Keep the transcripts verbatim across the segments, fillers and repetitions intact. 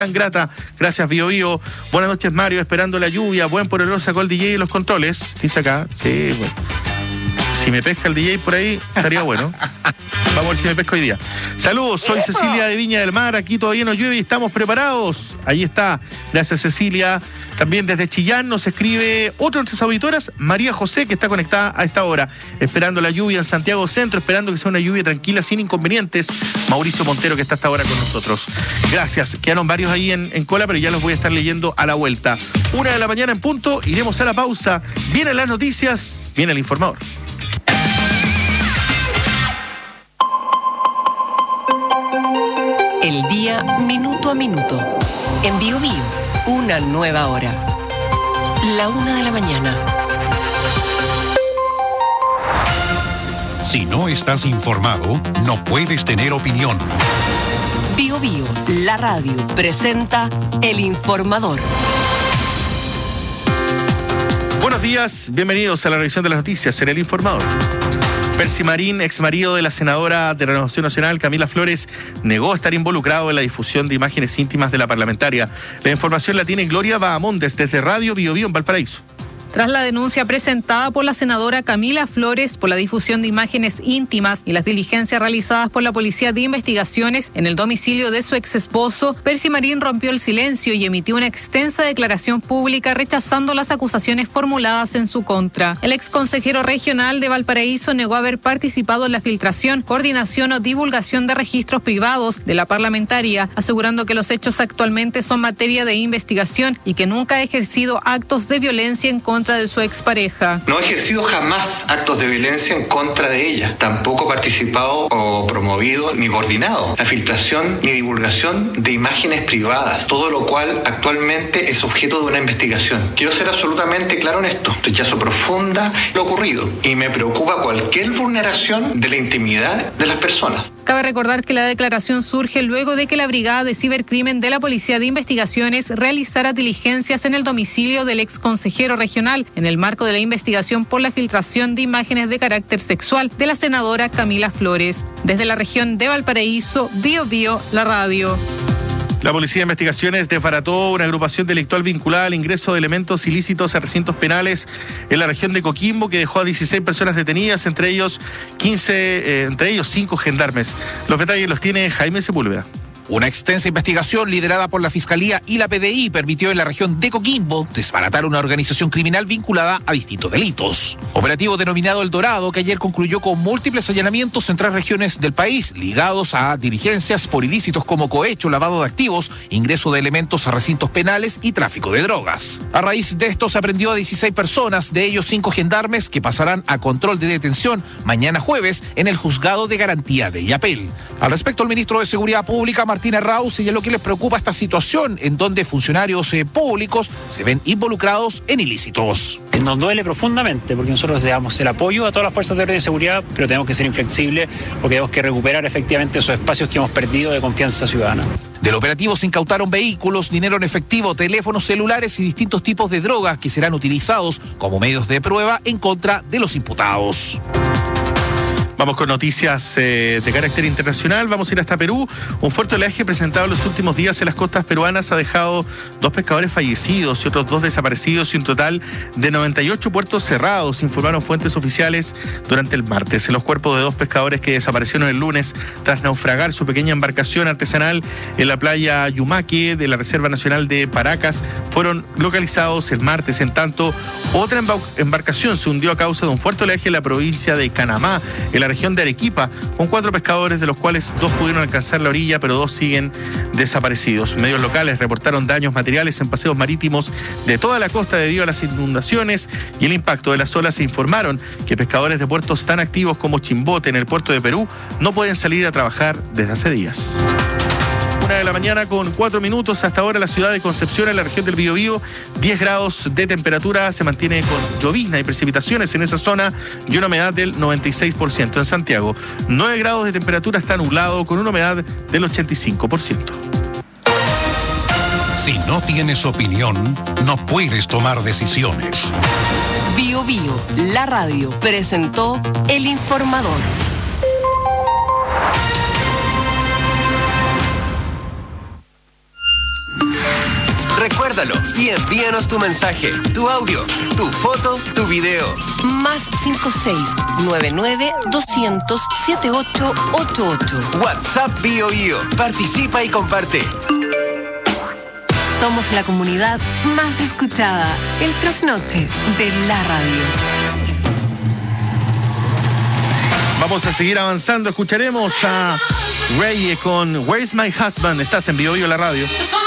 Tan grata, gracias Bio Bio. Buenas noches Mario, esperando la lluvia. Buen por el sacó el D J y los controles. Dice acá, sí, bueno. Si me pesca el D J por ahí, estaría bueno. Vamos a ver si me pesco hoy día. Saludos, soy Cecilia de Viña del Mar. Aquí todavía no llueve y estamos preparados. Ahí está. Gracias, Cecilia. También desde Chillán nos escribe otra de nuestras auditoras, María José, que está conectada a esta hora, esperando la lluvia en Santiago Centro, esperando que sea una lluvia tranquila, sin inconvenientes. Mauricio Montero, que está hasta ahora con nosotros. Gracias. Quedaron varios ahí en, en cola, pero ya los voy a estar leyendo a la vuelta. Una de la mañana en punto, iremos a la pausa. Vienen las noticias, viene el informador. El día minuto a minuto. En Bio Bio, una nueva hora. La una de la mañana. Si no estás informado, no puedes tener opinión. Bio Bio, la radio, presenta El Informador. Buenos días, bienvenidos a la revisión de las noticias en El Informador. Percy Marín, ex marido de la senadora de Renovación Nacional, Camila Flores, negó estar involucrado en la difusión de imágenes íntimas de la parlamentaria. La información la tiene Gloria Bahamondes desde Radio Bio Bio en Valparaíso. Tras la denuncia presentada por la senadora Camila Flores por la difusión de imágenes íntimas y las diligencias realizadas por la Policía de Investigaciones en el domicilio de su ex esposo, Percy Marín rompió el silencio y emitió una extensa declaración pública rechazando las acusaciones formuladas en su contra. El ex consejero regional de Valparaíso negó haber participado en la filtración, coordinación o divulgación de registros privados de la parlamentaria, asegurando que los hechos actualmente son materia de investigación y que nunca ha ejercido actos de violencia en contra de su expareja. No he ejercido jamás actos de violencia en contra de ella. Tampoco he participado o promovido ni coordinado la filtración ni divulgación de imágenes privadas, todo lo cual actualmente es objeto de una investigación. Quiero ser absolutamente claro en esto. Rechazo profunda lo ocurrido y me preocupa cualquier vulneración de la intimidad de las personas. Cabe recordar que la declaración surge luego de que la Brigada de Cibercrimen de la Policía de Investigaciones realizara diligencias en el domicilio del ex consejero regional en el marco de la investigación por la filtración de imágenes de carácter sexual de la senadora Camila Flores. Desde la región de Valparaíso, Bio Bio, la radio. La Policía de Investigaciones desbarató una agrupación delictual vinculada al ingreso de elementos ilícitos a recintos penales en la región de Coquimbo, que dejó a dieciséis personas detenidas, entre ellos quince, eh, entre ellos cinco gendarmes. Los detalles los tiene Jaime Sepúlveda. Una extensa investigación liderada por la Fiscalía y la P D I permitió en la región de Coquimbo desbaratar una organización criminal vinculada a distintos delitos. Operativo denominado El Dorado, que ayer concluyó con múltiples allanamientos en tres regiones del país, ligados a diligencias por ilícitos como cohecho, lavado de activos, ingreso de elementos a recintos penales y tráfico de drogas. A raíz de esto se aprendió a dieciséis personas, de ellos cinco gendarmes, que pasarán a control de detención mañana jueves en el Juzgado de Garantía de Illapel. Al respecto, el ministro de Seguridad Pública, Martín Arrau, señaló que les preocupa esta situación en donde funcionarios eh, públicos se ven involucrados en ilícitos. Nos duele profundamente porque nosotros le damos el apoyo a todas las fuerzas de orden y seguridad, pero tenemos que ser inflexibles porque tenemos que recuperar efectivamente esos espacios que hemos perdido de confianza ciudadana. Del operativo se incautaron vehículos, dinero en efectivo, teléfonos celulares y distintos tipos de drogas que serán utilizados como medios de prueba en contra de los imputados. Vamos con noticias eh, de carácter internacional. Vamos a ir hasta Perú. Un fuerte oleaje presentado en los últimos días en las costas peruanas ha dejado dos pescadores fallecidos y otros dos desaparecidos y un total de noventa y ocho puertos cerrados, informaron fuentes oficiales durante el martes. Los cuerpos de dos pescadores que desaparecieron el lunes tras naufragar su pequeña embarcación artesanal en la playa Yumaque de la Reserva Nacional de Paracas fueron localizados el martes. En tanto, otra embarcación se hundió a causa de un fuerte oleaje en la provincia de Canamá, en la región de Arequipa, con cuatro pescadores, de los cuales dos pudieron alcanzar la orilla, pero dos siguen desaparecidos. Medios locales reportaron daños materiales en paseos marítimos de toda la costa debido a las inundaciones y el impacto de las olas. Se informaron que pescadores de puertos tan activos como Chimbote, en el puerto de Perú, no pueden salir a trabajar desde hace días. De la mañana con cuatro minutos. Hasta ahora la ciudad de Concepción, en la región del Biobío, diez grados de temperatura, se mantiene con llovizna y precipitaciones en esa zona y una humedad del noventa y seis por ciento. En Santiago, nueve grados de temperatura, está nublado con una humedad del ochenta y cinco por ciento. Si no tienes opinión, no puedes tomar decisiones. Bio Bio, la radio, presentó El Informador. Recuérdalo y envíanos tu mensaje, tu audio, tu foto, tu video. Más cinco seis nueve nueve doscientos setenta y ocho ochenta y ocho. WhatsApp Bio Bio. Participa y comparte. Somos la comunidad más escuchada, el trasnoche de la radio. Vamos a seguir avanzando. Escucharemos a Reye con Where's My Husband. Estás en Bio Bio la radio.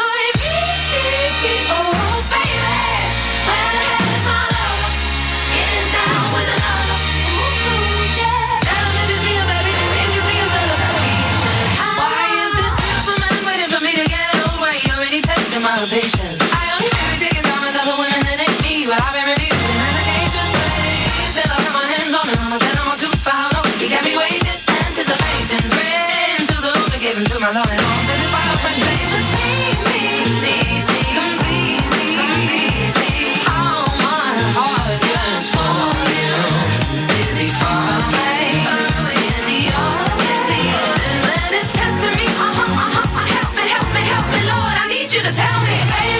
Patience. I only really take it down with other women that ain't me, but I've been reviewed and I can't just wait till I got my hands on him. I'ma tell him I'm too far, how long he got me waiting, anticipating, praying to the Lord to give him to my love and all. Satisfy the frustration, need me, need me, completely, completely. All my heart yearns for you. Is he far away? Is he yours? Is he yours? This man is testing me. Uh-huh, uh-huh. Help me, help me, help me, Lord. I need you to tell me.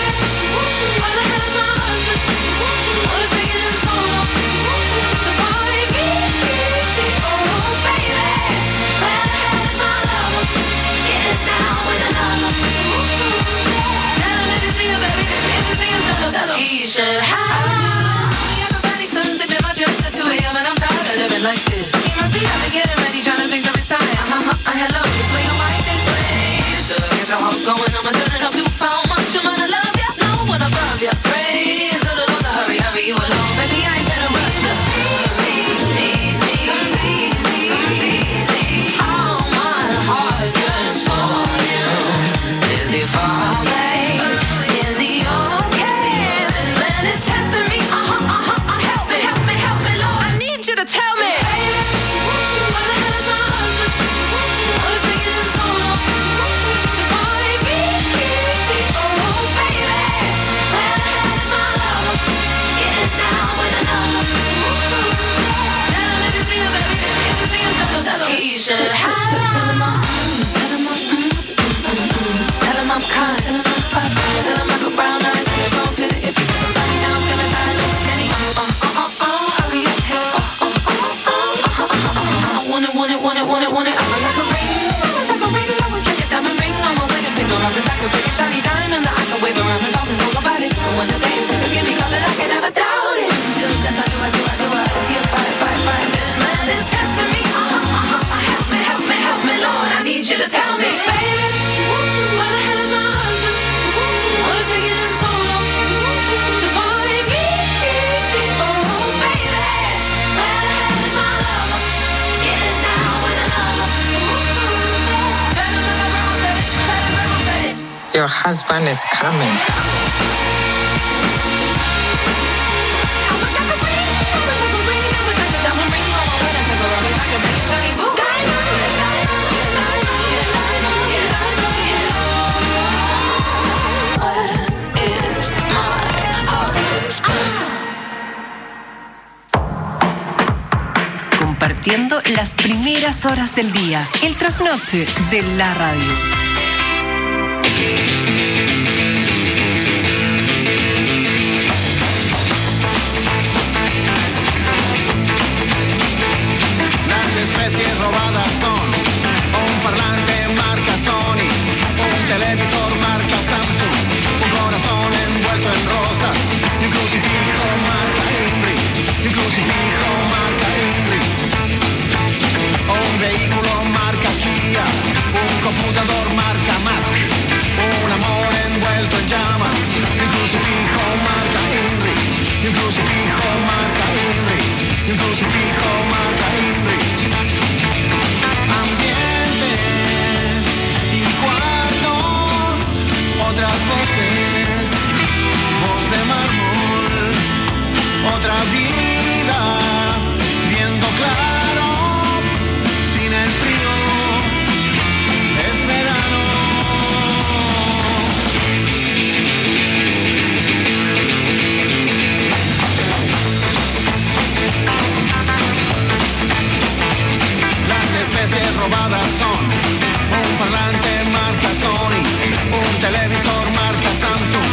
He should have acrobatic sons if my dress at two a.m. and I'm tired of living like this. He must be out to getting ready, trying to fix up his tie. Uh-huh, uh, hello, this way your wife this way. So get your heart going, I'm turning up too far. Much I'm gonna love ya, no one above ya. Pray to the Lord to hurry, hurry you along. Baby, I ain't telling rush, just need me, need me, completely, completely. All my heart yearns for you. Is he far away? Is he okay? This man is testing me. Uh-huh, uh-huh, uh, help me, help me, help me, Lord. I need you to tell me. Baby, where the hell is my husband? What is taking him so long to find me? Oh, baby, where the hell is my lover? Getting down with another. Tell him if you see him, baby, if you see him, tell him, tell him. He should have. Tell him I'm, tell him I'm, tell him I'm kind, tell him I'm fine, tell him I got brown eyes and they don't fit it. If you get some funny now, I'm feeling tired, no Kenny. Uh, uh, uh, uh, hurry up, yes. Uh, uh, uh, uh, uh, uh, uh, want it, want it, want it, want it, want it. I'm like a ring, I'm like a ring, I would like a diamond ring on my wedding finger. I'm like a big shiny diamond that I can wave around and talk and talk about it. And when the day is to give me color, I can never doubt it. Until death, I do, I do, I do, I see it, bye, bye, bye. This man is testing me. Uh-huh, uh-huh, uh, help me, help me, help me, Lord. I need you to tell me, baby, where the hell is my husband? What is taking him so long to find me? Oh, baby, where the hell is my lover? Getting down with another. Tell him like my grandma said it. Tell him grandma said it. Your husband is coming. I'm like a ring, I'm like a ring, I'm like a diamond ring on my wedding finger. I'm like a big shiny boo. Diamond, diamond, diamond, yeah, diamond, yeah, diamond, yeah. Where is my husband? Compartiendo las primeras horas del día, el trasnoche de la radio. Las especies robadas son un parlante marca Sony, un televisor marca Samsung, un corazón envuelto en rosas y un crucifijo marca Inri, y un crucifijo marca Inri, un vehículo marca Kia, un computador marca Mac, un amor envuelto en llamas y un crucifijo marca Inri, y un crucifijo marca Inri, y un crucifijo marca Inri. Ambientes y cuartos, otras voces, voz de mármol, otra vida, viendo claro, sin el frío, es verano. Las especies robadas son un parlante marca Sony, un televisor marca Samsung,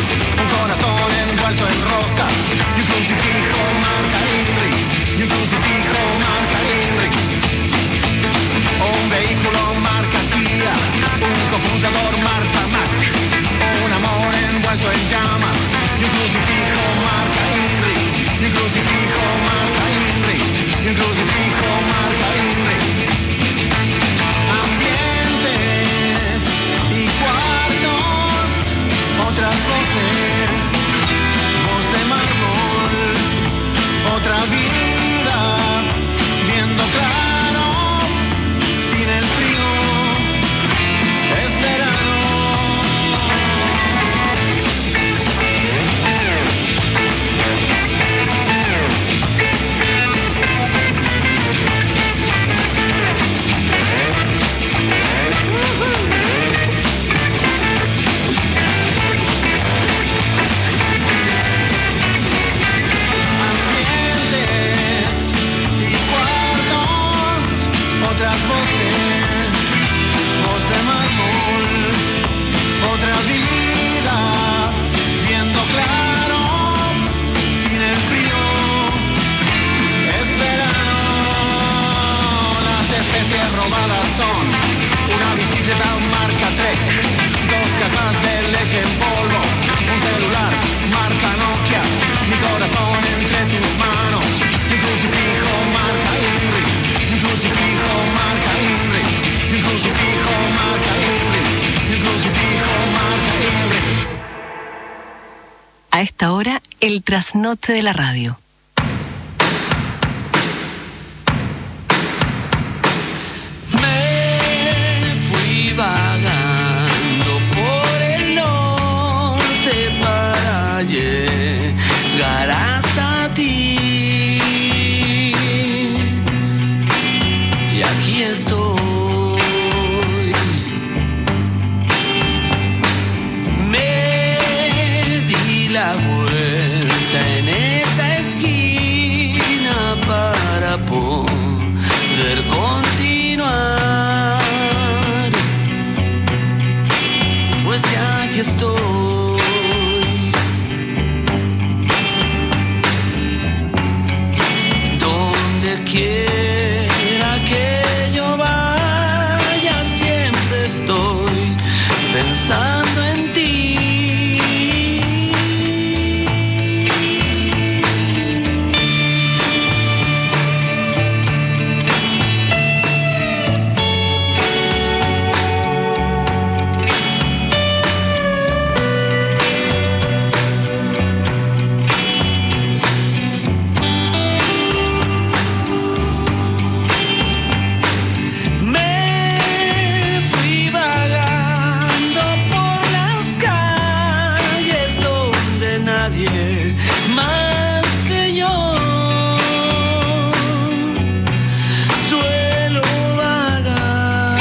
A esta hora, el trasnoche de la radio. Me fui vagando por el norte para llegar hasta ti. Y aquí estoy. Me di la vuelta en esa esquina para poder continuar. Pues ya que estoy. Donde quiera que yo vaya, siempre estoy pensando en ti. Me fui vagando por las calles donde nadie más que yo suelo vagar.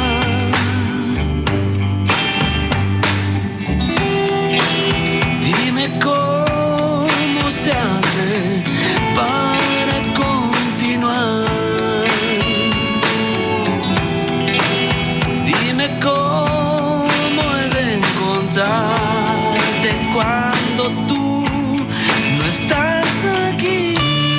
Dime cómo se hace para continuar. Dime cómo he de encontrarte cuando tú no estás aquí.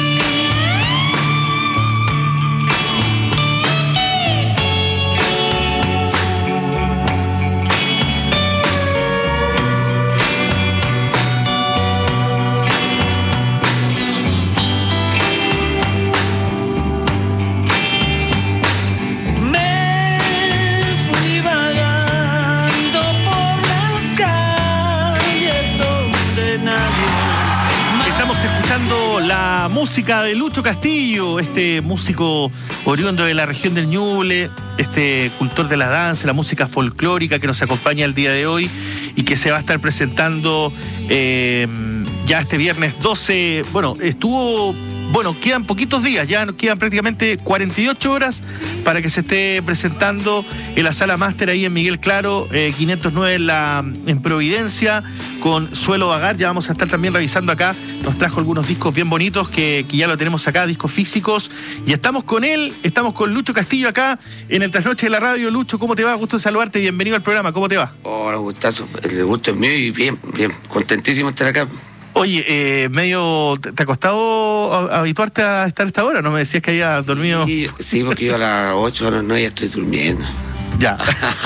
Me fui vagando por las calles donde nadie más. Estamos escuchando la música de Lucho Castillo, este músico oriundo de la región del Ñuble, este cultor de la danza, la música folclórica que nos acompaña el día de hoy y que se va a estar presentando eh, ya este viernes doce. Bueno, estuvo... Bueno, quedan poquitos días, ya nos quedan prácticamente cuarenta y ocho horas para que se esté presentando en la Sala Máster ahí en Miguel Claro, eh, quinientos nueve en, la, en Providencia, con Suelo Vagar. Ya vamos a estar también revisando acá, nos trajo algunos discos bien bonitos que, que ya lo tenemos acá, discos físicos, y estamos con él, estamos con Lucho Castillo acá en el Trasnoche de la Radio. Lucho, ¿cómo te va? Gusto en saludarte, bienvenido al programa, ¿cómo te va? Hola, gustazo, el gusto es mío y bien, bien, contentísimo de estar acá. Oye, eh, medio, ¿te, te ha costado habituarte a estar a esta hora? ¿No me decías que habías dormido? Sí, sí, porque yo a las ocho, a las nueve ya estoy durmiendo. Ya.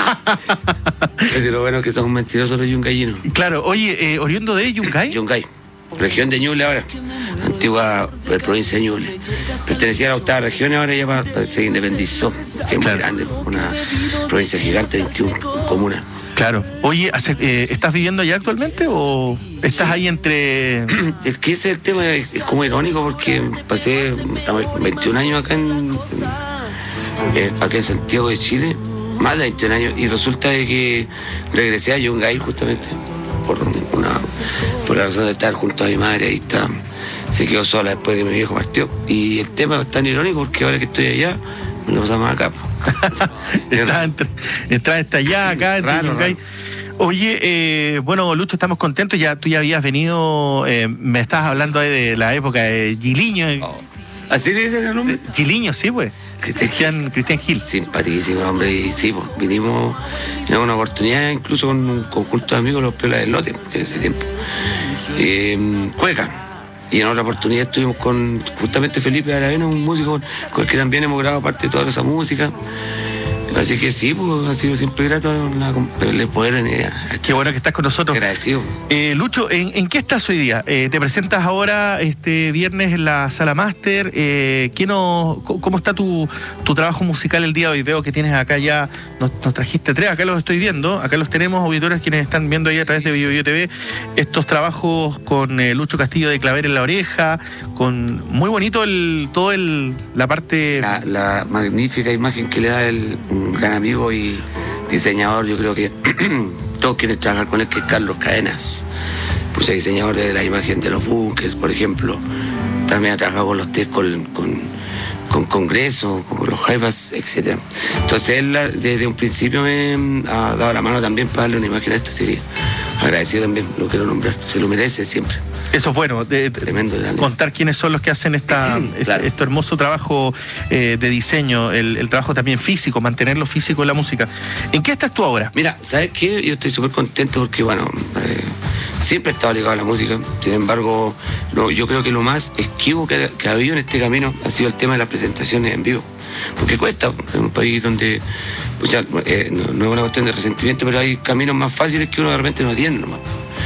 Es lo bueno que somos mentirosos los yungayinos. Claro, oye, eh, ¿oriundo de Yungay? Yungay, región de Ñuble ahora, antigua provincia de Ñuble. Pertenecía a la octava región, ahora ya va, se independizó, que es muy grande, una provincia gigante, veintiuna comunas. Claro. Oye, eh, ¿estás viviendo allá actualmente o estás sí. ahí entre...? Es que ese es el tema, es, es como irónico porque pasé veintiún años acá en, eh, acá en Santiago de Chile, más de veintiún años, y resulta de que regresé a Yungay justamente por una por la razón de estar junto a mi madre. Ahí está, se quedó sola después de que mi viejo partió. Y el tema es tan irónico porque ahora que estoy allá, me lo pasamos acá. Estás entre, entre allá, acá, entre raro, Yungay. Oye, eh, bueno, Lucho, estamos contentos. Ya tú ya habías venido, eh, me estabas hablando de la época de Giliño. Oh. ¿Así le dicen el nombre? Sí, Giliño, sí, pues. Cristian, Cristian Gil. Simpaticísimo, hombre. Y sí, pues vinimos en una oportunidad, incluso con un conjunto de amigos, los Piolas del Lote, en ese tiempo. Eh, Cueca. Y en otra oportunidad estuvimos con justamente Felipe Aravena, un músico con el que también hemos grabado parte de toda esa música. Así que sí, pues ha sido siempre grato la, el poder venir. Qué bueno que estás con nosotros. Agradecido. Eh, Lucho, ¿en, ¿en qué estás hoy día? Eh, te presentas ahora este viernes en la Sala Máster. Eh, ¿qué nos, ¿Cómo está tu, tu trabajo musical el día de hoy? Veo que tienes acá ya, nos, nos trajiste tres, acá los estoy viendo, acá los tenemos, auditores quienes están viendo ahí a través de Bio Bio T V, estos trabajos con eh, Lucho Castillo de Claver en la Oreja, con muy bonito el todo el la parte... La, la magnífica imagen que le da el un gran amigo y diseñador, yo creo que todos quieren trabajar con él, que es Carlos Cadenas, pues el diseñador de la imagen de los bunkers, por ejemplo. También ha trabajado con los test, con, con, con Congreso, con los Jaivas, etcétera. Entonces él desde un principio me ha dado la mano también para darle una imagen a esto, así que agradecido también, lo quiero nombrar, se lo merece siempre. Eso es bueno, de, de, Tremendo, contar quiénes son los que hacen esta, claro. este, este hermoso trabajo eh, de diseño, el, el trabajo también físico, mantenerlo físico en la música. ¿En qué estás tú ahora? Mira, ¿sabes qué? Yo estoy súper contento porque, bueno, eh, siempre he estado ligado a la música. Sin embargo, lo, yo creo que lo más esquivo que, que ha habido en este camino ha sido el tema de las presentaciones en vivo. Porque cuesta, en un país donde, pues ya, eh, no, no es una cuestión de resentimiento, pero hay caminos más fáciles que uno de repente no tiene nomás.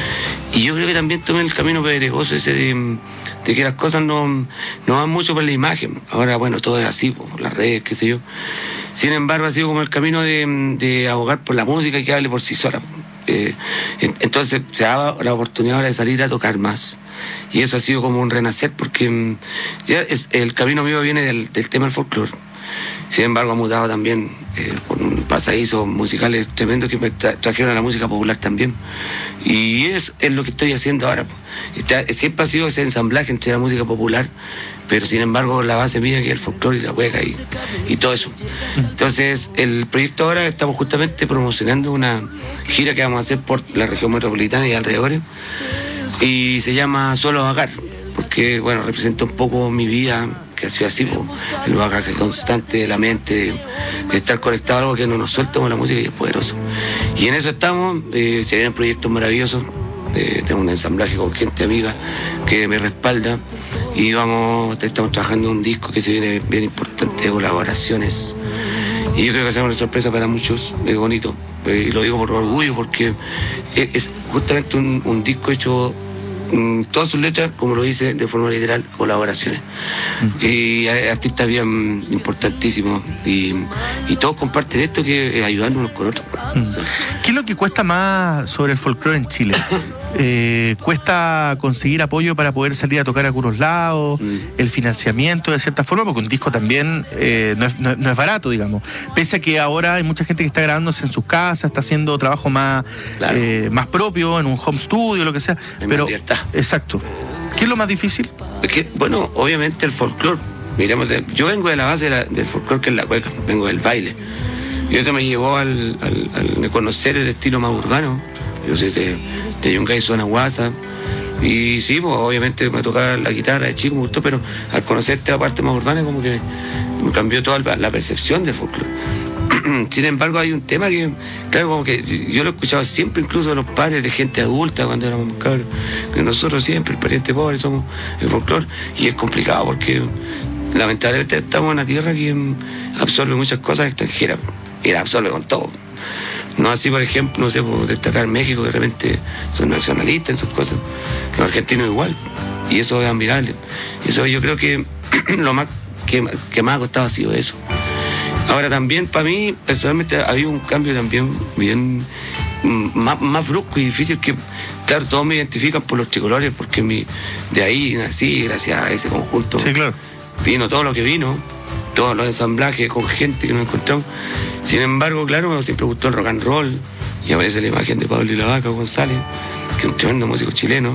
Y yo creo que también tomé el camino pedregoso ese de, de que las cosas no, no van mucho por la imagen. Ahora, bueno, todo es así, por las redes, qué sé yo. Sin embargo, ha sido como el camino de, de abogar por la música y que hable por sí sola. Eh, entonces se ha dado la oportunidad ahora de salir a tocar más. Y eso ha sido como un renacer, porque ya es, el camino mío viene del, del tema del folclore. Sin embargo, ha mutado también eh, por un pasadizo musicales tremendos que me tra trajeron a la música popular también. Y es, es lo que estoy haciendo ahora. Está, siempre ha sido ese ensamblaje entre la música popular, pero sin embargo la base mía que es el folclore y la hueca y, y todo eso. Entonces, el proyecto ahora estamos justamente promocionando una gira que vamos a hacer por la región metropolitana y alrededores. Y se llama Solo Vagar, porque, bueno, representa un poco mi vida, que ha sido así, po, el bagaje constante de la mente, de, de estar conectado a algo que no nos suelta como la música y es poderoso. Y en eso estamos, eh, se vienen proyectos maravillosos, de, de un ensamblaje con gente amiga que me respalda, y vamos, estamos trabajando en un disco que se viene bien importante, de colaboraciones. Y yo creo que será una sorpresa para muchos, es bonito, y lo digo por orgullo, porque es, es justamente un, un disco hecho... todas sus letras, como lo dice de forma literal, colaboraciones. Uh-huh. Y hay artistas bien importantísimos y, y todos comparten esto, que es ayudarnos unos con otros. Uh-huh. ¿Sí? ¿Qué es lo que cuesta más sobre el folclore en Chile? Eh, ¿Cuesta conseguir apoyo para poder salir a tocar a algunos lados? Uh-huh. ¿El financiamiento de cierta forma? Porque un disco también eh, no, es, no, no es barato, digamos. Pese a que ahora hay mucha gente que está grabándose en sus casas, está haciendo trabajo más, claro. eh, más propio, en un home studio, lo que sea. Hay pero más exacto. ¿Qué es lo más difícil? Es que, bueno, obviamente el folclore. Miremos, de, yo vengo de la base de la, del folclore, que es la cueca, vengo del baile. Y eso me llevó al, al, al conocer el estilo más urbano. Yo soy de, de Yungay, zona Guasa. Y sí, pues obviamente me tocaba la guitarra de chico, me gustó, pero al conocer esta parte más urbana, como que me cambió toda la percepción del folclore. Sin embargo, hay un tema que, claro, como que yo lo he escuchado siempre, incluso de los padres de gente adulta cuando éramos cabros, que nosotros siempre, el pariente pobre, somos el folclore, y es complicado porque lamentablemente estamos en una tierra que absorbe muchas cosas extranjeras, y la absorbe con todo. No así, por ejemplo, no sé, por destacar México, que realmente son nacionalistas en sus cosas, los argentinos igual, y eso es admirable. Eso yo creo que lo más que, que más ha costado ha sido eso. Ahora también, para mí, personalmente, ha habido un cambio también bien más, más brusco y difícil, que, claro, todos me identifican por los tricolores, porque mi, de ahí nací, gracias a ese conjunto. Sí, claro. Vino todo lo que vino, todos los ensamblajes con gente que nos encontramos. Sin embargo, claro, siempre gustó el rock and roll, y aparece la imagen de Pablo y la Vaca González, que es un tremendo músico chileno,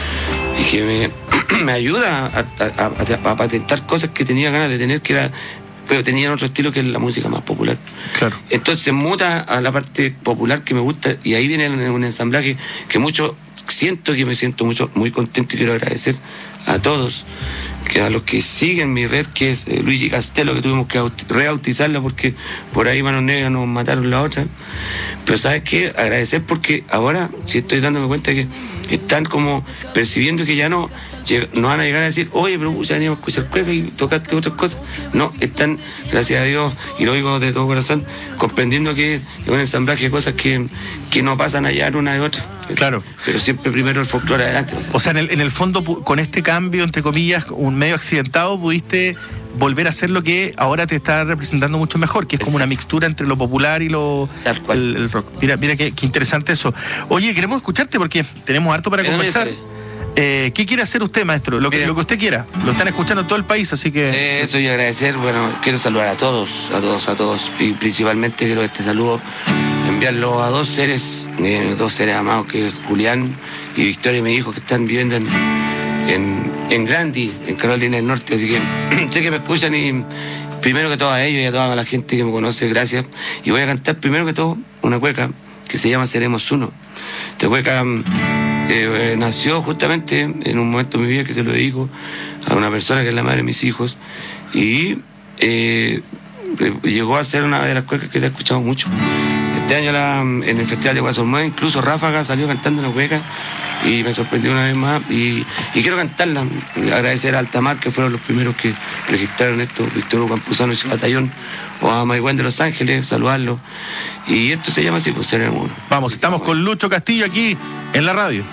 y que me, me ayuda a, a, a, a patentar cosas que tenía ganas de tener, que era... pero tenían otro estilo que es la música más popular. Claro. Entonces se muta a la parte popular que me gusta, y ahí viene un ensamblaje que mucho siento que me siento mucho muy contento, y quiero agradecer a todos que a los que siguen mi red, que es eh, Luigi Castelo, que tuvimos que rebautizarla porque por ahí Manos Negras nos mataron la otra. Pero ¿sabes qué? Agradecer porque ahora sí estoy dándome cuenta que están como percibiendo que ya no, no van a llegar a decir, oye, pero ya veníamos a escuchar cueca y tocaste otras cosas. No, están, gracias a Dios, y lo digo de todo corazón, comprendiendo que es un ensamblaje de cosas que, que no pasan allá en una de otra. Claro. Pero siempre primero el folclore adelante. O sea, en el, en el fondo, con este cambio, entre comillas, un medio accidentado, pudiste volver a hacer lo que ahora te está representando mucho mejor, que es como una mixtura entre lo popular y lo el, el rock. Mira, mira qué, qué interesante eso. Oye, queremos escucharte porque tenemos harto para conversar. Eh, ¿Qué quiere hacer usted, maestro? Lo que, Mira, lo que usted quiera. Lo están escuchando en todo el país, así que... Eh, eso y agradecer, bueno, quiero saludar a todos, a todos, a todos. Y principalmente quiero este saludo enviarlo a dos seres, eh, dos seres amados, que es Julián y Victoria, mi hijo, que están viviendo en, en, en Grandi, en Carolina del Norte. Así que sé que me escuchan y primero que todo a ellos y a toda la gente que me conoce, gracias. Y voy a cantar primero que todo una cueca que se llama Seremos Uno. Esta cueca... Eh, eh, nació justamente en un momento de mi vida que se lo dedico a una persona que es la madre de mis hijos y eh, llegó a ser una de las cuecas que se ha escuchado mucho. Este año la, en el Festival de Guasolmueda incluso Ráfaga salió cantando una cueca y me sorprendió una vez más y, y quiero cantarla, agradecer a Altamar que fueron los primeros que registraron esto, Víctor Hugo Campuzano y su batallón, o a Maigüen de Los Ángeles, saludarlo, y esto se llama así, pues Seremos Uno. Vamos, estamos con Lucho Castillo aquí en la radio.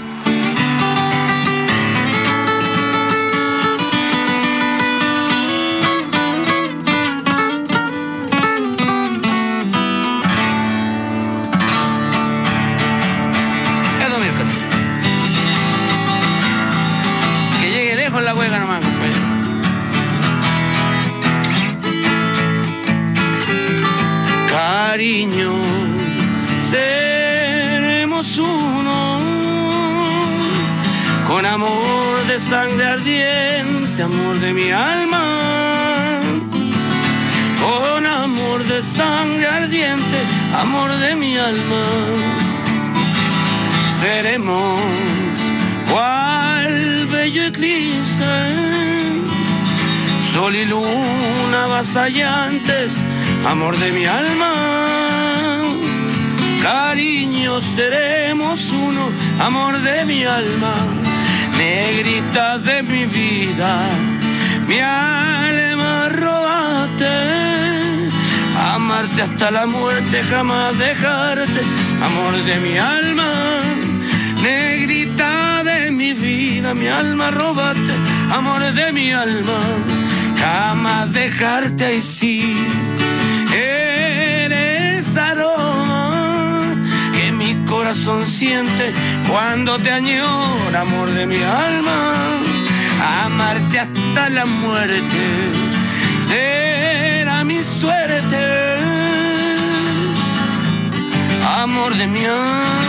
La hueca nomás, compañero. Cariño, seremos uno, con amor de sangre ardiente, amor de mi alma, con amor de sangre ardiente, amor de mi alma, seremos cual bello eclipse, sol y luna avasallantes, amor de mi alma, cariño, seremos uno, amor de mi alma, negrita de mi vida, mi alma robaste, amarte hasta la muerte, jamás dejarte, amor de mi alma, negrita de mi vida, mi alma robaste, amor de mi alma, jamás dejarte, y sí, eres aroma que mi corazón siente cuando te añora, amor de mi alma, amarte hasta la muerte será mi suerte, amor de mi alma.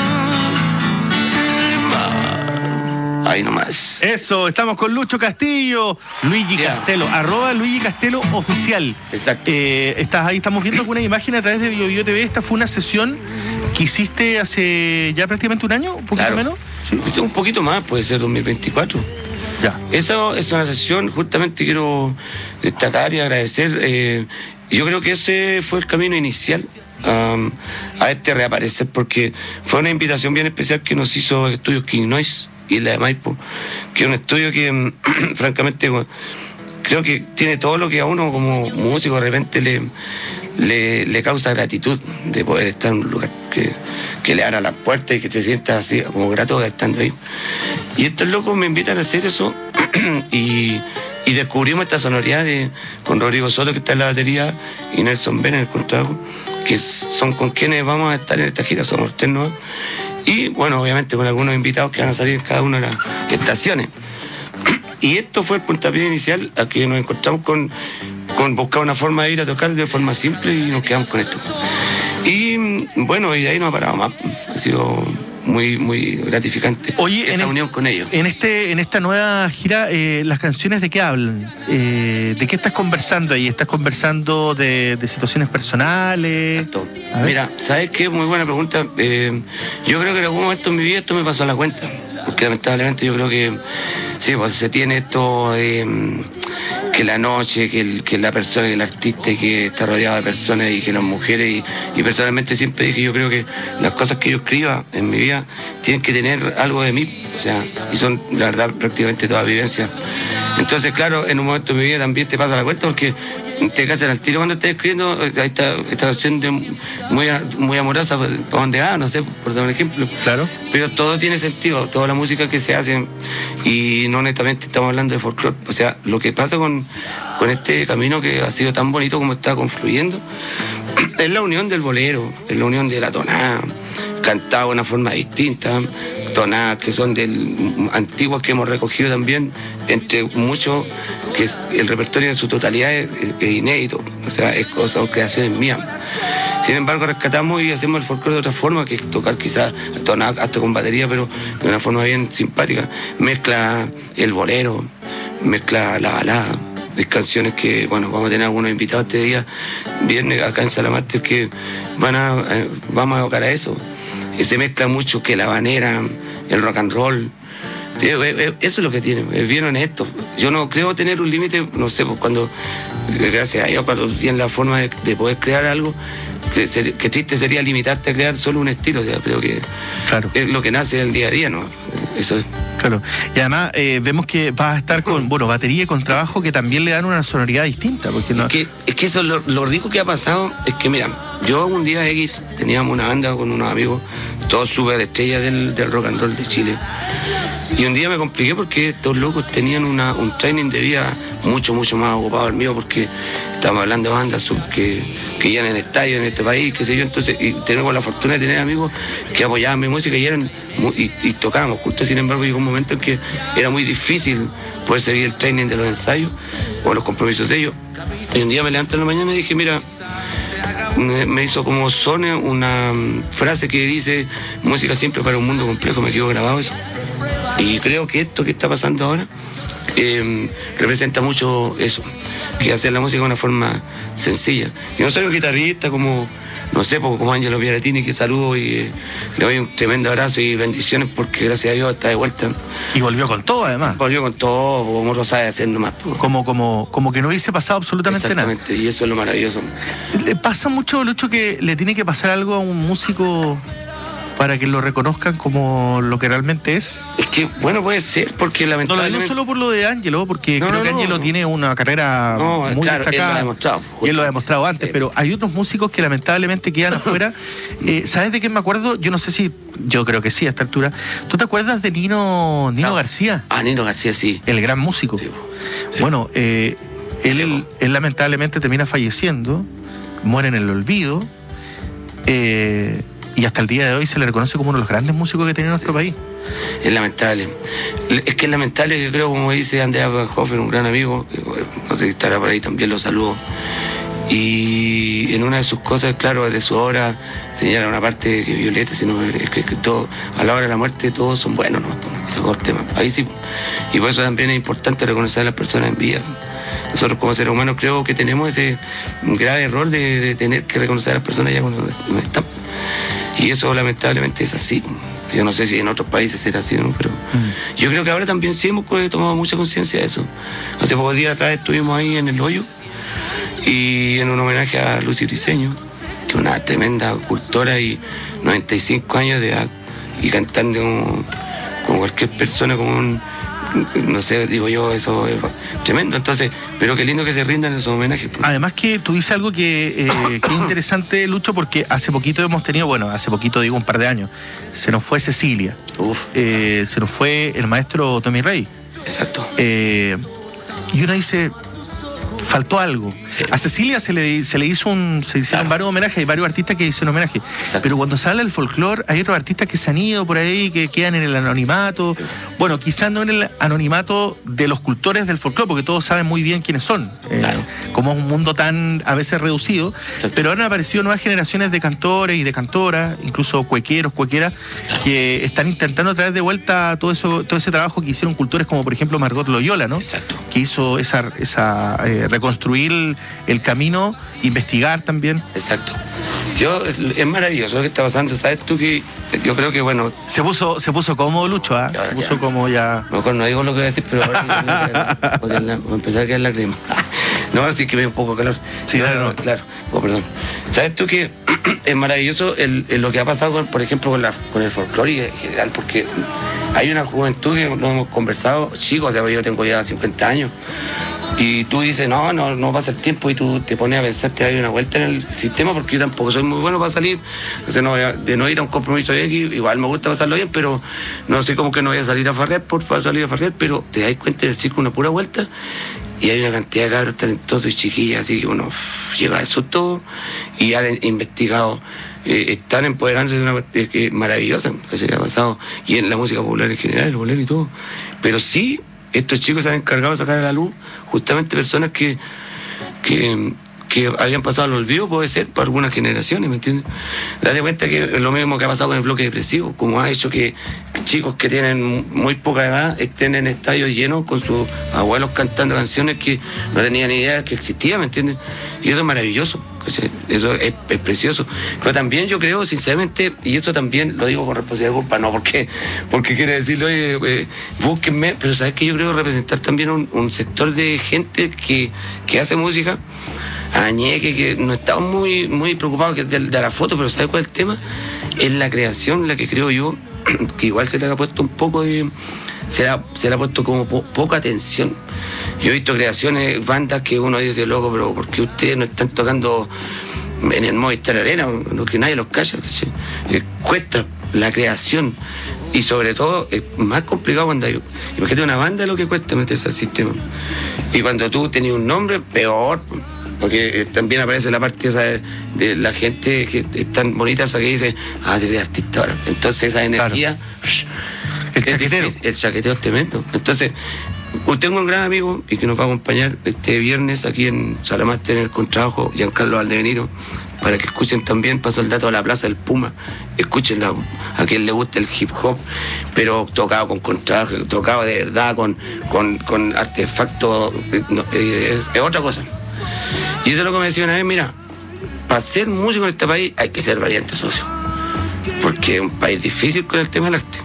Ahí nomás. Eso, estamos con Lucho Castillo, Luigi yeah. Castelo, arroba Luigi Castelo oficial. Exacto. Eh, estás ahí, estamos viendo alguna imagen a través de Bio Bio T V. Esta fue una sesión que hiciste hace ya prácticamente un año, un poquito claro. menos. ¿Sí? Un poquito más, puede ser dos mil veinticuatro. Ya. Esa es una sesión, justamente quiero destacar y agradecer. Eh, yo creo que ese fue el camino inicial um, a este reaparecer, porque fue una invitación bien especial que nos hizo Estudios King Noise y la de Maipo, que es un estudio que francamente creo que tiene todo lo que a uno como músico de repente le, le, le causa gratitud de poder estar en un lugar que, que le abra las puertas y que te sientas así como grato estando ahí. Y estos locos me invitan a hacer eso y, y descubrimos esta sonoridad de, con Rodrigo Soto, que está en la batería, y Nelson Ben en el contrabajo, que son con quienes vamos a estar en esta gira, somos tres nuevos. Y bueno, obviamente con algunos invitados que van a salir en cada una de las estaciones. Y esto fue el puntapié inicial a que nos encontramos con, con buscar una forma de ir a tocar de forma simple y nos quedamos con esto. Y bueno, y de ahí no ha parado más. Ha sido muy, muy gratificante. Oye, esa en unión el, con ellos. En este, en esta nueva gira, eh, ¿las canciones de qué hablan? Eh, ¿De qué estás conversando ahí? ¿Estás conversando de, de situaciones personales? Exacto. Mira, ¿sabes qué? Muy buena pregunta. Eh, yo creo que en algún momento en mi vida esto me pasó a la cuenta. porque lamentablemente yo creo que sí, pues se tiene esto de eh, que la noche, que, el, que la persona, que el artista, que está rodeado de personas y que las mujeres, y, y personalmente siempre dije, yo creo que las cosas que yo escriba en mi vida tienen que tener algo de mí, o sea, y son la verdad prácticamente todas vivencias. Entonces, claro, en un momento de mi vida también te pasa la cuenta porque te cachan al tiro cuando estás escribiendo esta, esta versión de muy, muy amorosa, para donde va, no sé, por dar un ejemplo. Claro. Pero todo tiene sentido, toda la música que se hace, y no honestamente estamos hablando de folclore. O sea, lo que pasa con, con este camino que ha sido tan bonito como está confluyendo, es la unión del bolero, es la unión de la tonada, cantada de una forma distinta, tonadas que son del antiguas que hemos recogido también, entre muchos, que es, el repertorio en su totalidad es, es, es inédito, o sea, es, son creaciones mías. Sin embargo, rescatamos y hacemos el folclore de otra forma, que es tocar quizás tonadas hasta con batería, pero de una forma bien simpática. Mezcla el bolero, mezcla la balada. Hay canciones que, bueno, vamos a tener algunos invitados este día, viernes acá en Salamaster, que van a, eh, vamos a tocar a eso. Y se mezcla mucho que la habanera, el rock and roll. Eso es lo que tiene, es bien honesto. Yo no creo tener un límite, no sé, pues cuando, gracias a Dios, cuando tienes la forma de, de poder crear algo, que, ser, que triste sería limitarte a crear solo un estilo. O sea, creo que claro, es lo que nace del día a día, ¿no? Eso es. Claro, y además eh, vemos que vas a estar con, bueno, batería y con trabajo que también le dan una sonoridad distinta. Porque no... es, que, es que eso, lo, lo rico que ha pasado es que, mira, yo un día X teníamos una banda con unos amigos, todos súper estrellas del, del rock and roll de Chile. Y un día me compliqué porque estos locos tenían una, un training de vida mucho, mucho más ocupado al mío, porque estamos hablando de bandas que, que llenan estadios en este país, qué sé yo. Entonces, y tenemos la fortuna de tener amigos que apoyaban mi música y, eran, y, y tocábamos justo. Sin embargo, llegó un momento en que era muy difícil poder seguir el training de los ensayos o los compromisos de ellos. Y un día me levanté en la mañana y dije, mira, me hizo como sone una frase que dice: música siempre para un mundo complejo. Me quedó grabado eso. Y creo que esto que está pasando ahora eh, representa mucho eso, que hacer la música de una forma sencilla. Y no soy un guitarrista como, no sé, como Angelo Piaratini, que saludo y eh, le doy un tremendo abrazo y bendiciones, porque gracias a Dios está de vuelta. Y volvió con todo, además. Volvió con todo, como lo sabe hacer nomás. Como, como, como que no hubiese pasado absolutamente nada. Exactamente, y eso es lo maravilloso. ¿Le pasa mucho, Lucho, que le tiene que pasar algo a un músico para que lo reconozcan como lo que realmente es? Es que, bueno, puede ser, porque lamentablemente... No, no solo por lo de Ángelo, porque no, creo no, que Ángelo no. tiene una carrera no, muy claro, destacada. Él lo ha demostrado. Y él lo ha demostrado antes, sí. Pero hay otros músicos que lamentablemente quedan afuera. Eh, ¿Sabes de qué me acuerdo? Yo no sé si... Yo creo que sí, a esta altura. ¿Tú te acuerdas de Nino, Nino no. García? Ah, Nino García, sí. El gran músico. Sí, sí. Bueno, eh, él, sí, él, él lamentablemente termina falleciendo, muere en el olvido, eh... y hasta el día de hoy se le reconoce como uno de los grandes músicos que tiene nuestro país. Es lamentable. Es que es lamentable, que creo, como dice Andrea Hofer, un gran amigo, que, bueno, no sé si estará por ahí, también lo saludo. Y en una de sus cosas, claro, de su obra, señala una parte que Violeta, sino es que, que todo, a la hora de la muerte todos son buenos, ¿no? Ese es el tema. Ahí sí. Y por eso también es importante reconocer a las personas en vida. Nosotros como seres humanos creo que tenemos ese grave error de, de tener que reconocer a las personas ya cuando no están. Y eso lamentablemente es así. Yo no sé si en otros países será así, ¿no? Pero mm. yo creo que ahora también sí hemos tomado mucha conciencia de eso. Hace pocos días atrás estuvimos ahí en El Hoyo y en un homenaje a Lucy Briceño, que es una tremenda cultora y noventa y cinco años de edad, y cantando como, como cualquier persona, como un, no sé, digo yo, eso es tremendo. Entonces, pero qué lindo que se rindan esos homenajes. Además que tú dices algo que, eh, que es interesante, Lucho, porque hace poquito hemos tenido, bueno, hace poquito digo un par de años, se nos fue Cecilia. Uf. Eh, se nos fue el maestro Tommy Rey. Exacto. Eh, y uno dice, faltó algo. Sí. A Cecilia se le, se le hizo un, se hicieron claro. varios homenajes, hay varios artistas que hicieron homenaje. Exacto. Pero cuando se habla del folclore, hay otros artistas que se han ido por ahí, que quedan en el anonimato. Sí. Bueno, quizás no en el anonimato de los cultores del folclore, porque todos saben muy bien quiénes son. Claro. Eh, como es un mundo tan a veces reducido. Exacto. Pero han aparecido nuevas generaciones de cantores y de cantoras, incluso cuequeros, cuequeras, claro. que están intentando traer de vuelta todo eso, todo ese trabajo que hicieron cultores como por ejemplo Margot Loyola, ¿no? Exacto. Que hizo esa, esa eh, reconstruir el camino, investigar también. Exacto. Yo, es maravilloso lo que está pasando, ¿sabes tú? Que yo creo que, bueno... Se puso, se puso cómodo Lucho, ¿ah? ¿eh? Se puso ya. como ya... A lo mejor no digo lo que voy a decir, pero ahora voy a, voy a empezar a quedar la crema. No, así que me da un poco de calor. Sí, no, claro. No, claro. Oh, perdón. ¿Sabes tú que es maravilloso el, el, lo que ha pasado, con, por ejemplo, con, la, con el folclore en general? Porque hay una juventud que no hemos conversado, chicos, o sea, yo tengo ya cincuenta años, y tú dices, no, no, no pasa el tiempo, y tú te pones a pensar, te das una vuelta en el sistema, porque yo tampoco soy muy bueno para salir, entonces no, de no ir a un compromiso de X, igual me gusta pasarlo bien, pero no sé cómo que no voy a salir a farrear por para salir a farrear, pero te das cuenta del circo una pura vuelta, y hay una cantidad de cabros talentosos y chiquillas, así que uno uff, lleva el susto y han investigado. Eh, están empoderándose de una eh, que maravillosa que se ha pasado, y en la música popular en general, el bolero y todo. Pero sí, estos chicos se han encargado de sacar a la luz justamente personas que, que, que habían pasado al olvido, puede ser, para algunas generaciones, ¿me entiendes? Date cuenta que es lo mismo que ha pasado con el bloque depresivo, como ha hecho que chicos que tienen muy poca edad estén en estadios llenos con sus abuelos cantando canciones que no tenían ni idea que existían, ¿me entiendes? Y eso es maravilloso. Eso es, es precioso, pero también yo creo sinceramente, y esto también lo digo con responsabilidad de culpa, no porque porque quiere decirle, oye, eh, búsquenme, pero sabes que yo creo representar también un, un sector de gente que, que hace música, añeque, que no estamos muy, muy preocupados de, de la foto, pero ¿sabes cuál es el tema? Es la creación, la que creo yo, que igual se le ha puesto un poco de... Se le ha, se le ha puesto como po, poca atención. Yo he visto creaciones, bandas que uno dice, loco, pero ¿por qué ustedes no están tocando en el Movistar Arena? No, que nadie los calla. Que eh, cuesta la creación, y sobre todo es más complicado cuando hay... Imagínate una banda, lo que cuesta meterse al sistema. Y cuando tú tenías un nombre, peor, porque eh, también aparece la parte esa de, de la gente que es tan bonita, esa que dice, ah, te eres artista ahora. Entonces esa energía... Claro. El chaquetero. Es el chaqueteo es tremendo. Entonces, tengo un gran amigo y que nos va a acompañar este viernes aquí en Salamaster en el contrabajo, Giancarlo Valdebenito, para que escuchen también, paso el dato a la Plaza del Puma, escuchen a quien le gusta el hip hop, pero tocado con contrabajo, tocado de verdad, con, con, con artefactos, es, es otra cosa. Y eso es lo que me decía una vez, mira, para ser músico en este país hay que ser valiente, socio, porque es un país difícil con el tema del arte.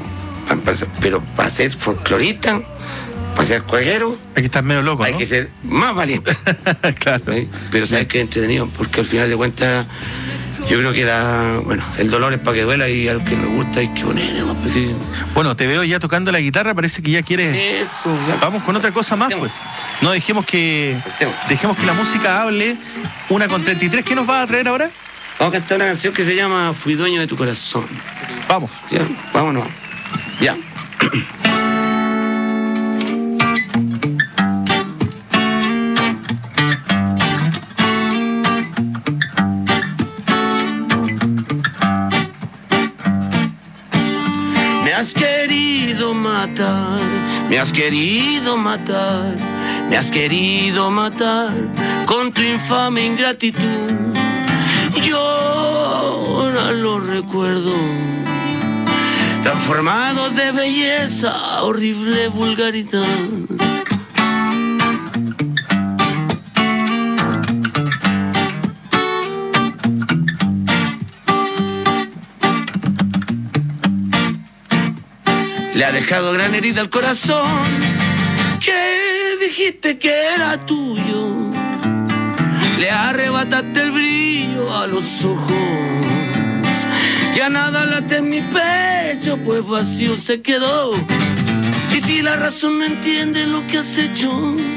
Pero para ser folclorista, para ser cueguero, hay que estar medio loco, hay ¿no? que ser más valiente. Claro. ¿Sí? Pero sabes que es entretenido, porque al final de cuentas yo creo que la, bueno, el dolor es para que duela, y a los que me gusta hay que poner, ¿no? Pues, sí. Bueno, te veo ya tocando la guitarra, parece que ya quieres. Eso, ya. Vamos con otra cosa más, pues. No dejemos que dejemos que la música hable. Una con treinta y tres, ¿qué nos va a traer ahora? Vamos a cantar una canción que se llama Fui dueño de tu corazón. Vamos. ¿Sí? Vámonos. Ya. Me has querido matar, me has querido matar, me has querido matar con tu infame ingratitud. Yo ahora lo recuerdo, transformado de belleza a horrible vulgaridad. Le ha dejado gran herida al corazón que dijiste que era tuyo. Le arrebataste el brillo a los ojos. Ya nada late en mi pecho, pues vacío se quedó. Y si la razón no entiende lo que has hecho,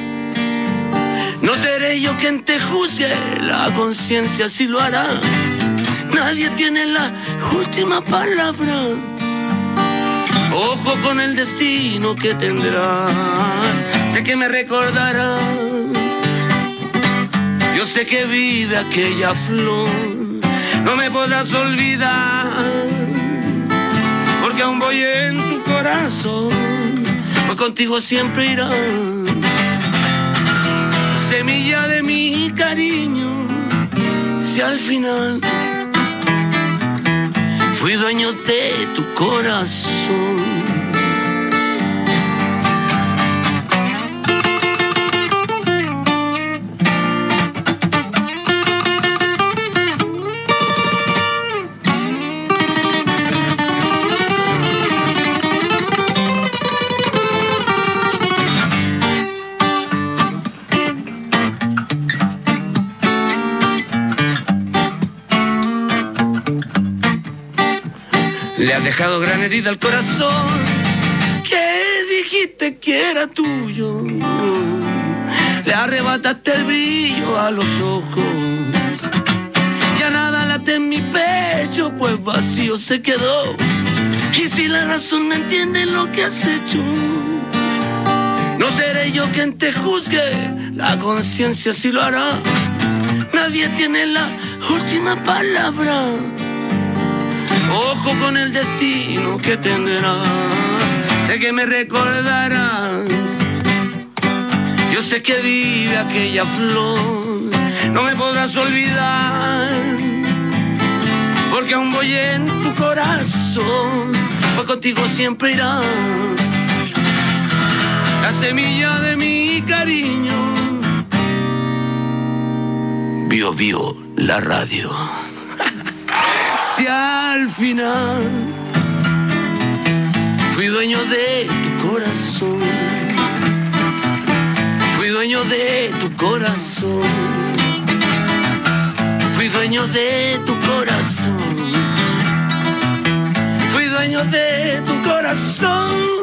no seré yo quien te juzgue, la conciencia sí lo hará. Nadie tiene la última palabra. Ojo con el destino que tendrás, sé que me recordarás. Yo sé que vive aquella flor, no me podrás olvidar, porque aún voy en tu corazón, pues contigo siempre irá. Semilla de mi cariño, si al final fui dueño de tu corazón. has dejado gran herida al corazón que dijiste que era tuyo. Le arrebataste el brillo a los ojos. Ya nada late en mi pecho, pues vacío se quedó. Y si la razón no entiende lo que has hecho, no seré yo quien te juzgue, la conciencia sí lo hará. Nadie tiene la última palabra. Ojo con el destino que tendrás. Sé que me recordarás. Yo sé que vive aquella flor. No me podrás olvidar, porque aún voy en tu corazón, pues contigo siempre irá la semilla de mi cariño. Bio Bio, la radio. Si al final fui dueño de tu corazón, fui dueño de tu corazón, fui dueño de tu corazón, fui dueño de tu corazón.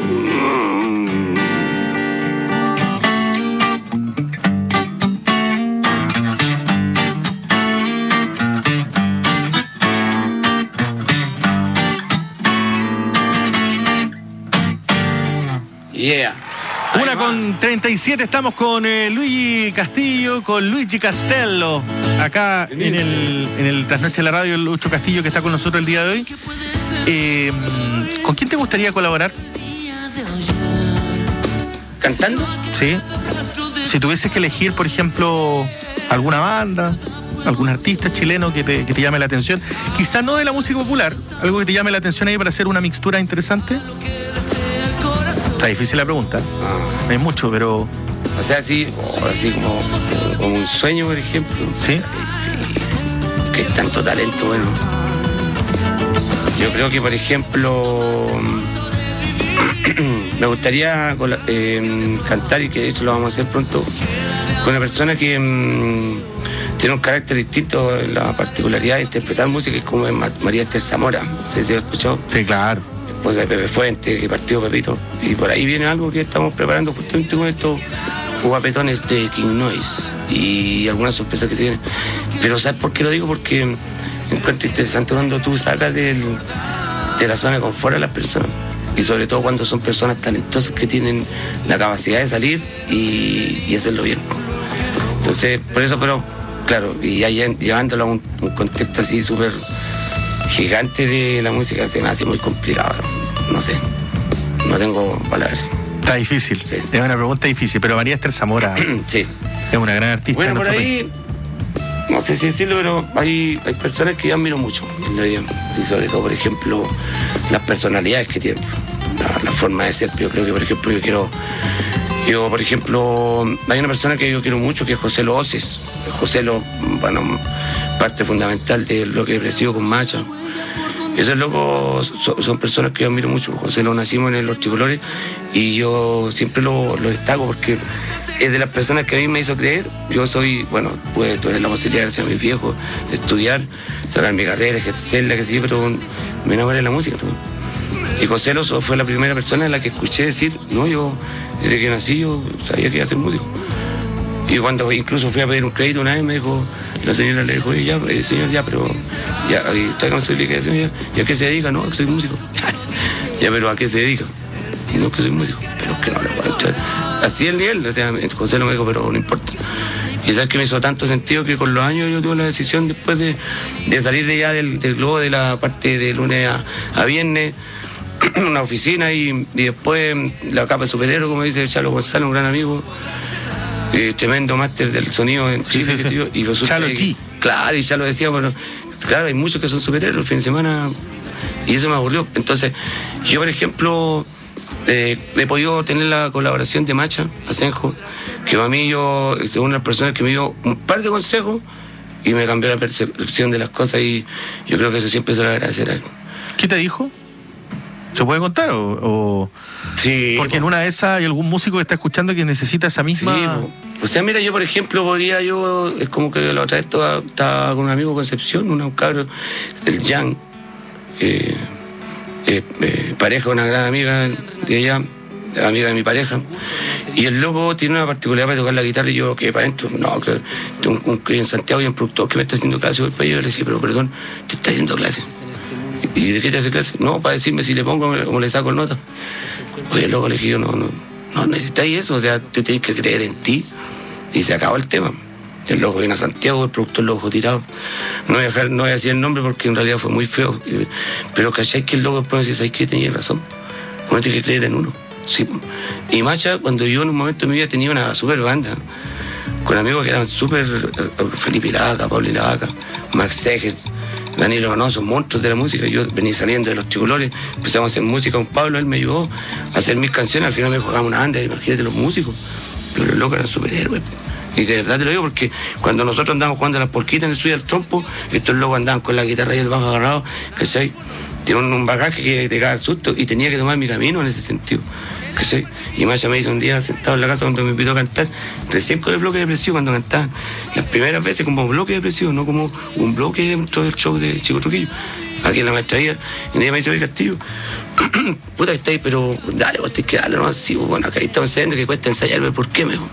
Yeah. Una con treinta y siete, estamos con eh, Luigi Castillo, con Luigi Castello, acá en el, en el Trasnoche de la Radio, el Lucho Castillo que está con nosotros el día de hoy. Eh, ¿Con quién te gustaría colaborar? ¿Cantando? Sí. Si tuvieses que elegir, por ejemplo, alguna banda, algún artista chileno que te, que te llame la atención, quizá no de la música popular, algo que te llame la atención ahí para hacer una mixtura interesante. Está difícil la pregunta. Ah. No hay mucho, pero... O sea, así, así como, como un sueño, por ejemplo. Sí. Que es tanto talento, bueno. Yo creo que, por ejemplo, me gustaría eh, cantar, y que de hecho lo vamos a hacer pronto, con una persona que um, tiene un carácter distinto en la particularidad de interpretar música, es como es María Esther Zamora. No sé si has escuchado. Sí, claro. Esposa de Pepe Fuente, que partió Pepito. Y por ahí viene algo que estamos preparando justamente con estos guapetones de King Noise y algunas sorpresas que tienen. Pero ¿sabes por qué lo digo? Porque encuentro interesante cuando tú sacas del, de la zona de confort a las personas. Y sobre todo cuando son personas talentosas que tienen la capacidad de salir y, y hacerlo bien. Entonces, por eso, pero claro, y ya llevándolo a un, un contexto así súper gigante de la música, se me hace muy complicado. No sé, no tengo palabras. Está difícil, sí. Es una pregunta difícil, pero María Esther Zamora sí. Es una gran artista. Bueno, por ahí, no sé si decirlo, pero hay, hay personas que yo admiro mucho, en realidad. Y sobre todo, por ejemplo, las personalidades que tienen, la, la forma de ser. Yo creo que, por ejemplo, yo quiero... Yo, por ejemplo, hay una persona que yo quiero mucho, que es José Lo Oces. José Lo, bueno, parte fundamental de lo que he crecido con Macha. Esos locos son, son personas que yo admiro mucho. José Lo nacimos en Los Tricolores y yo siempre lo, lo destaco porque es de las personas que a mí me hizo creer. Yo soy, bueno, pude tener la posibilidad de ser mis viejos, de estudiar, sacar mi carrera, ejercerla, que sí, pero me enamoré de la música. ¿no? Y José Lo fue la primera persona en la que escuché decir, no, yo desde que nací yo sabía que iba a ser músico. Y cuando incluso fui a pedir un crédito una vez, me dijo, la señora le dijo, oye, ya, eh, señor, ya, pero ya, tráigame su liquidación, ya. ¿Y a qué se dedica? No, soy músico. Ya, pero ¿a qué se dedica? No, que soy músico, pero es que no le puedo echar. Así el nivel, o sea, José no me dijo, pero no importa. Y sabes que me hizo tanto sentido que con los años yo tuve la decisión después de, de salir de ya del, del globo, de la parte de lunes a, a viernes, una oficina y, y después la capa de superhéroe, como dice Chalo Gonzalo, un gran amigo. Eh, tremendo máster del sonido en Chile, sí, sí, sí. Yo, y resulta Chalo que, claro, y ya lo decía, bueno, claro, hay muchos que son superhéroes el fin de semana y eso me aburrió. Entonces, yo por ejemplo eh, he podido tener la colaboración de Macha Asenjo, que para mí yo es una de las personas que me dio un par de consejos y me cambió la percepción de las cosas y yo creo que eso siempre se lo agradecer a él. ¿Qué te dijo? ¿Se puede contar o...? o... Sí. Porque en una de esas hay algún músico que está escuchando que necesita esa misma... Sí, o sea, mira, yo por ejemplo podría, yo, es como que la otra vez estaba, estaba con un amigo Concepción, un cabro, el Jan, eh, eh, eh, pareja, una gran amiga de ella, amiga de mi pareja, y el loco tiene una particularidad para tocar la guitarra, y yo, que para adentro, no, que un, un, en Santiago hay un productor que me está haciendo clase, voy para allá, y yo le decía, pero perdón, te está haciendo clase. ¿Y de qué te hace clase? No, para decirme si le pongo, como le saco el nota. Oye, el loco le dije yo, no, no, no necesitáis eso, o sea, tú tienes que creer en ti, y se acabó el tema. El loco viene a Santiago, el productor lo dejó tirado. No voy a dejar, no voy a decir el nombre porque en realidad fue muy feo, pero ¿cachai? Que el loco después me dice, ¿sabes qué? Tenías razón, uno tiene que creer en uno. Sí. Y Macha, cuando yo en un momento de mi vida tenía una super banda, con amigos que eran súper, Felipe Lavaca, Pablo Lavaca, Max Segers, Danilo Donoso, monstruos de la música. Yo venía saliendo de los Chicolores, empezamos a hacer música con Pablo, él me ayudó a hacer mis canciones, al final me jugamos una banda, imagínate los músicos, pero los locos eran superhéroes. Y de verdad te lo digo porque cuando nosotros andábamos jugando a las polquitas en el estudio del trompo, estos locos andaban con la guitarra y el bajo agarrado, ¿cachai? Tienen un bagaje que te caga el susto y tenía que tomar mi camino en ese sentido, ¿cachai? Y Maya me hizo un día sentado en la casa cuando me invitó a cantar, recién con el bloque depresivo cuando cantaban, las primeras veces como bloque depresivo, no como un bloque dentro del show de Chico Trujillo. Aquí en la maestría, y ella me dice, oye Castillo, puta que estáis, pero dale, vos tenés que darle, ¿no? Sí, bueno, acá estamos ensayando que cuesta ensayarme, ¿por qué, mejor?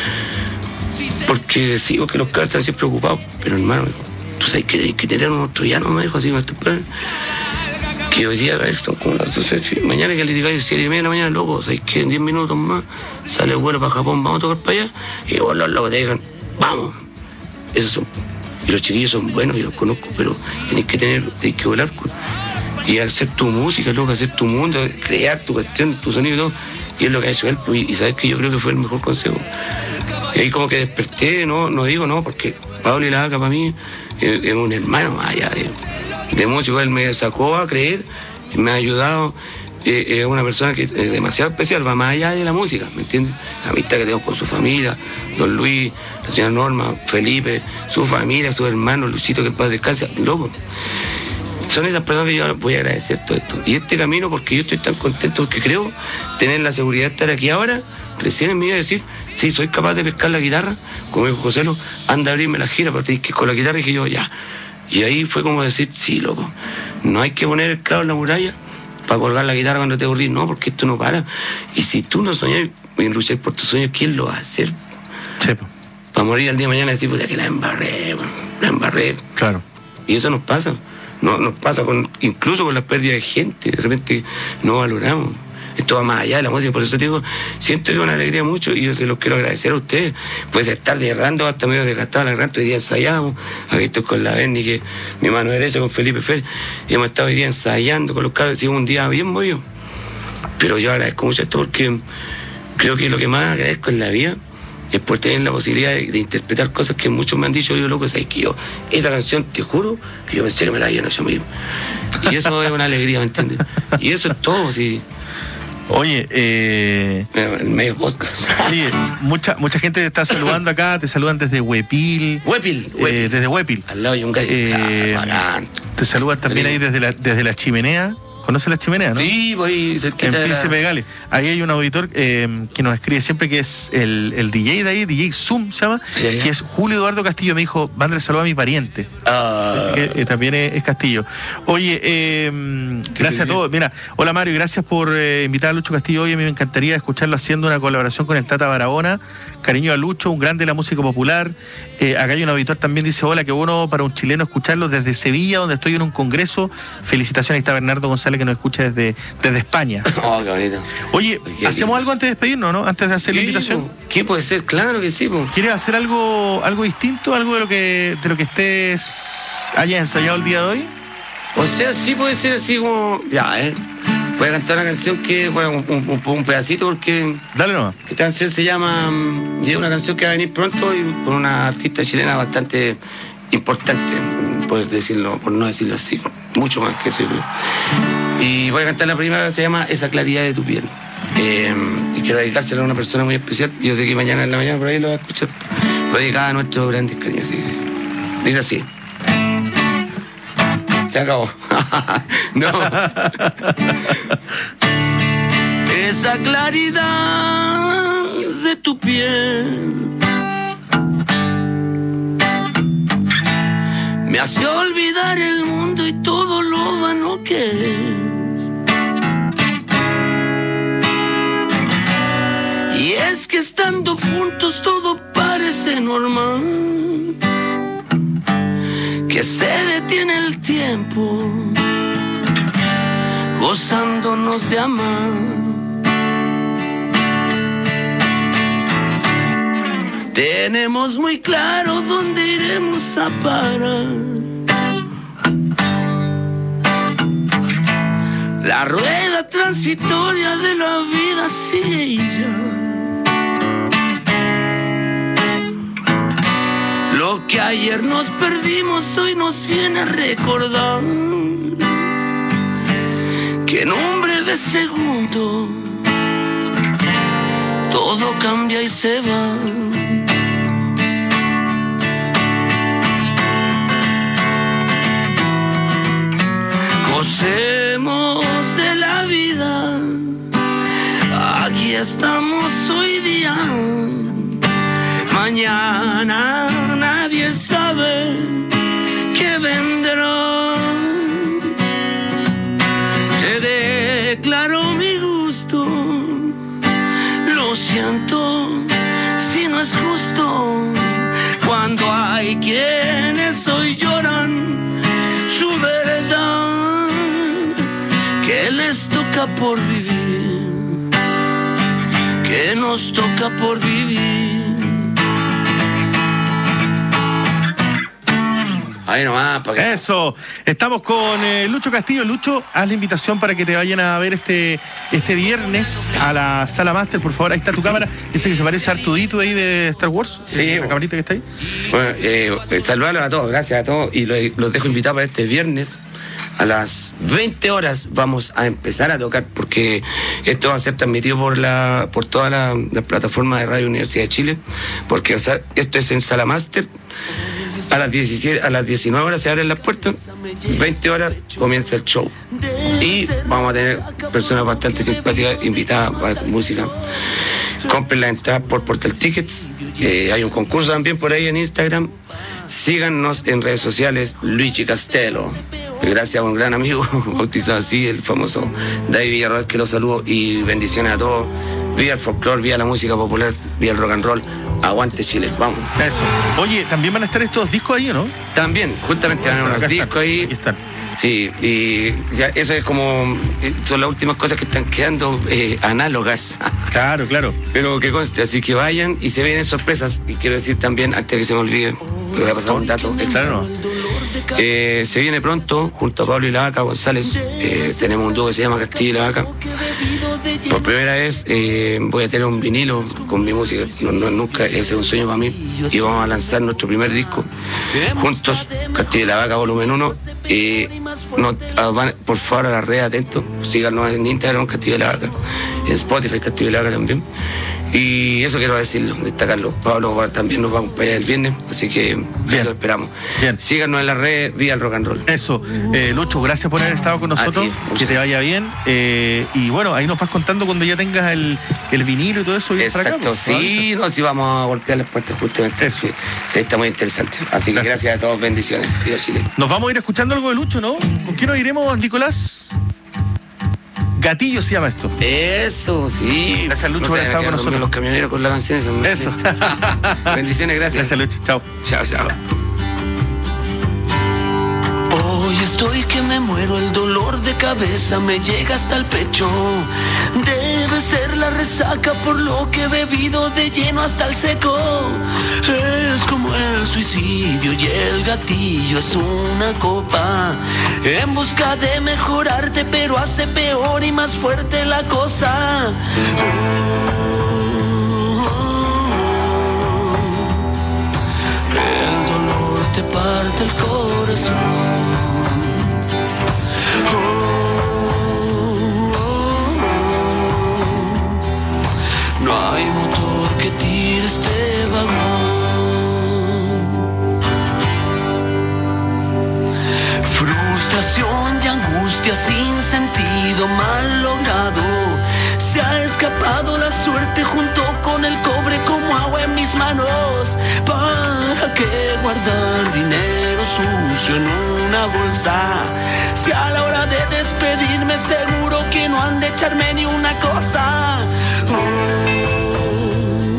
Porque sí, porque los cabros están siempre ocupados. Pero hermano, me dijo, tú sabes que tenés que tener unos troyanos, me dijo así con estos planes. Que hoy día, a ver, son como las doce, mañana que le digáis siete y media de la mañana, loco, sabes que en diez minutos más sale el vuelo para Japón, vamos a tocar para allá. Y vos los locos te digan, vamos. Esos son. Y los chiquillos son buenos, yo los conozco, pero tenés que tener, tenés que volar. Y hacer tu música, loco, hacer tu mundo, crear tu cuestión, tu sonido y todo. Y es lo que ha hecho él. Y, y sabes que yo creo que fue el mejor consejo. Y ahí como que desperté, no, no digo no, porque Pablo y Lavaca para mí es, es un hermano más allá de, de músico. Él me sacó a creer, me ha ayudado, es eh, eh, una persona que es demasiado especial, va más allá de la música, ¿me entiendes? La amistad que tengo con su familia, don Luis, la señora Norma, Felipe, su familia, sus hermanos, Luchito, que en paz descanse, loco. Son esas personas que yo voy a agradecer todo esto. Y este camino, porque yo estoy tan contento, porque creo tener la seguridad de estar aquí ahora, recién en mi vida decir, sí, soy capaz de pescar la guitarra, como dijo José Lo, anda a abrirme la gira, porque con la guitarra dije yo, ya. Y ahí fue como decir, sí, loco, no hay que poner el clavo en la muralla para colgar la guitarra cuando te aburrís, no, porque esto no para. Y si tú no soñás y luchás por tus sueños, ¿quién lo va a hacer? Sí. Para morir al día de mañana y decir, puta, que la embarré, la embarré. Claro. Y eso nos pasa. No, nos pasa con, incluso con la pérdida de gente, de repente no valoramos. Esto va más allá de la música, por eso te digo, siento que es una alegría mucho y yo te los quiero agradecer a ustedes. Puedes estar derrando hasta medio desgastado la garganta, hoy día ensayamos, aquí estoy con la Berni, que mi mano derecha con Felipe Fer, y hemos estado hoy día ensayando con los cabros, hicimos un día bien movido. Pero yo agradezco mucho esto porque creo que lo que más agradezco en la vida es por tener la posibilidad de, de interpretar cosas que muchos me han dicho, yo loco, sabes que yo, esa canción, te juro, que yo pensé que me la habían hecho mismo. Y eso es una alegría, ¿me entiendes? Y eso es todo, sí. Oye, eh... el medio podcast. Oye, mucha, mucha gente te está saludando acá, te saludan desde Huepil. Huepil, Huepil. Eh, desde Huepil. Al lado de un gallo. Eh, ah, te saludan también ahí desde la, desde la chimenea. ¿Conoce la chimenea, no? Sí, voy cerquita. En Príncipe de Gales. Ahí hay un auditor eh, que nos escribe siempre, que es el, el D J de ahí, D J Zoom se llama, ya, ya. Que es Julio Eduardo Castillo. Me dijo, mándale saludo a mi pariente. Uh... Que, que también es, es Castillo. Oye, eh, gracias sí, a todos. Mira, hola Mario, gracias por eh, invitar a Lucho Castillo hoy. A mí me encantaría escucharlo haciendo una colaboración con el Tata Barahona. Cariño a Lucho, un grande de la música popular. Eh, acá hay un auditor también, dice, hola, qué bueno para un chileno escucharlo desde Sevilla, donde estoy en un congreso. Felicitaciones, ahí está Bernardo González, que nos escucha desde, desde España. Oh, qué bonito. Oye, ¿hacemos lindo. algo antes de despedirnos, no? Antes de hacer la invitación. ¿Qué puede ser? Claro que sí. Po. ¿Quieres hacer algo algo distinto? ¿Algo de lo que de lo que estés hayas ensayado el día de hoy? O sea, sí puede ser así como... Ya, eh. Voy a cantar una canción que, bueno, un, un, un pedacito porque... Dale nomás. Esta canción se llama... Y es una canción que va a venir pronto y con una artista chilena bastante importante, por decirlo, por no decirlo así, mucho más que eso. Y voy a cantar la primera, que se llama Esa claridad de tu piel. Eh, y quiero dedicársela a una persona muy especial. Yo sé que mañana en la mañana por ahí lo va a escuchar. Lo dedicada a nuestros grandes cariños. Dice, dice así. Se acabó. No. Esa claridad de tu piel me hace olvidar el mundo y todo lo vano que es. que estando juntos todo parece normal, que se detiene el tiempo, gozándonos de amar. Tenemos muy claro dónde iremos a parar. La rueda transitoria de la vida sigue ya. Lo que ayer nos perdimos hoy nos viene a recordar que en un breve segundo todo cambia y se va. Gocemos de la vida, aquí estamos hoy día. Mañana nadie sabe qué vendrá. Te declaro mi gusto, lo siento si no es justo, cuando hay quienes hoy lloran su verdad, que les toca por vivir, que nos toca por vivir. Ahí nomás, para que... Eso, estamos con eh, Lucho Castillo. Lucho, haz la invitación para que te vayan a ver este este viernes a la Sala Máster, por favor. Ahí está tu cámara, ese que se parece a Artudito ahí de Star Wars. Sí. La camarita que está ahí. Bueno, eh, saludarlos a todos, gracias a todos. Y los, los dejo invitados para este viernes. A las veinte horas vamos a empezar a tocar, porque esto va a ser transmitido por la por toda la, la plataforma de Radio Universidad de Chile, porque o sea, esto es en Sala Máster. A las diecisiete, a las diecinueve horas se abren las puertas, veinte horas comienza el show. Y vamos a tener personas bastante simpáticas invitadas para música. Compren la entrada por Portal Tickets. Eh, hay un concurso también por ahí en Instagram. Síganos en redes sociales, Luigi Castelo. Gracias a un gran amigo, bautizado así, el famoso David Villarroel, que lo saludo, y bendiciones a todos. Viva el folclore, viva la música popular, viva el rock and roll. Aguante Chile, vamos. Eso. Oye, ¿también van a estar estos discos ahí o no? También, justamente van a haber unos discos ahí. Ahí están. Sí, y ya eso es como, son las últimas cosas que están quedando eh, análogas. Claro, claro. Pero que conste, así que vayan y se vienen sorpresas. Y quiero decir también, antes de que se me olvide, me voy a pasar un dato extra. Claro. Eh, se viene pronto, junto a Pablo y la Vaca González, eh, tenemos un dúo que se llama Castillo y la Vaca. Por primera vez eh, voy a tener un vinilo con mi música, no, no, nunca, ese es un sueño para mí, y vamos a lanzar nuestro primer disco juntos, Castillo y la Vaca volumen uno. Eh, no, van, por favor, a la red, atentos, síganos en Instagram, Castillo y la Vaca, en Spotify, Castillo y la Vaca también. Y eso quiero decirlo, destacarlo. Pablo también nos va a acompañar el viernes, así que bien, lo esperamos. Bien. Síganos en la red, vía el rock and roll. Eso. Eh, Lucho, gracias por haber estado con nosotros. Ti, que te vaya bien. Eh, y bueno, ahí nos vas contando cuando ya tengas el, el vinilo y todo eso. Exacto, para acá, pues, sí, no, sí vamos a golpear las puertas justamente. Eso. Sí, sí, está muy interesante. Así que gracias, gracias a todos, bendiciones. Viva Chile. Nos vamos a ir escuchando algo de Lucho, ¿no? ¿Con quién nos iremos, Nicolás? Gatillo se llama esto. Eso, sí. Gracias, Lucho, por haber estado con nosotros. Los camioneros con las canciones. Eso. Bendiciones, gracias. Gracias, Lucho. Chao. Chao, chao. Hoy estoy que me muero, el dolor de cabeza me llega hasta el pecho. Debe ser la resaca por lo que he bebido de lleno hasta el seco. Es como el suicidio y el gatillo es una copa en busca de mejorarte, pero hace peor y más fuerte la cosa. El dolor te parte el corazón. No hay motor que tire este vagón. Frustración y angustia sin sentido mal logrado. Se ha escapado la suerte junto con el cobre como agua en mis manos. ¿Para qué guardar dinero sucio en una bolsa? Si a la hora de despedirme seguro que no han de echarme ni una cosa. Oh.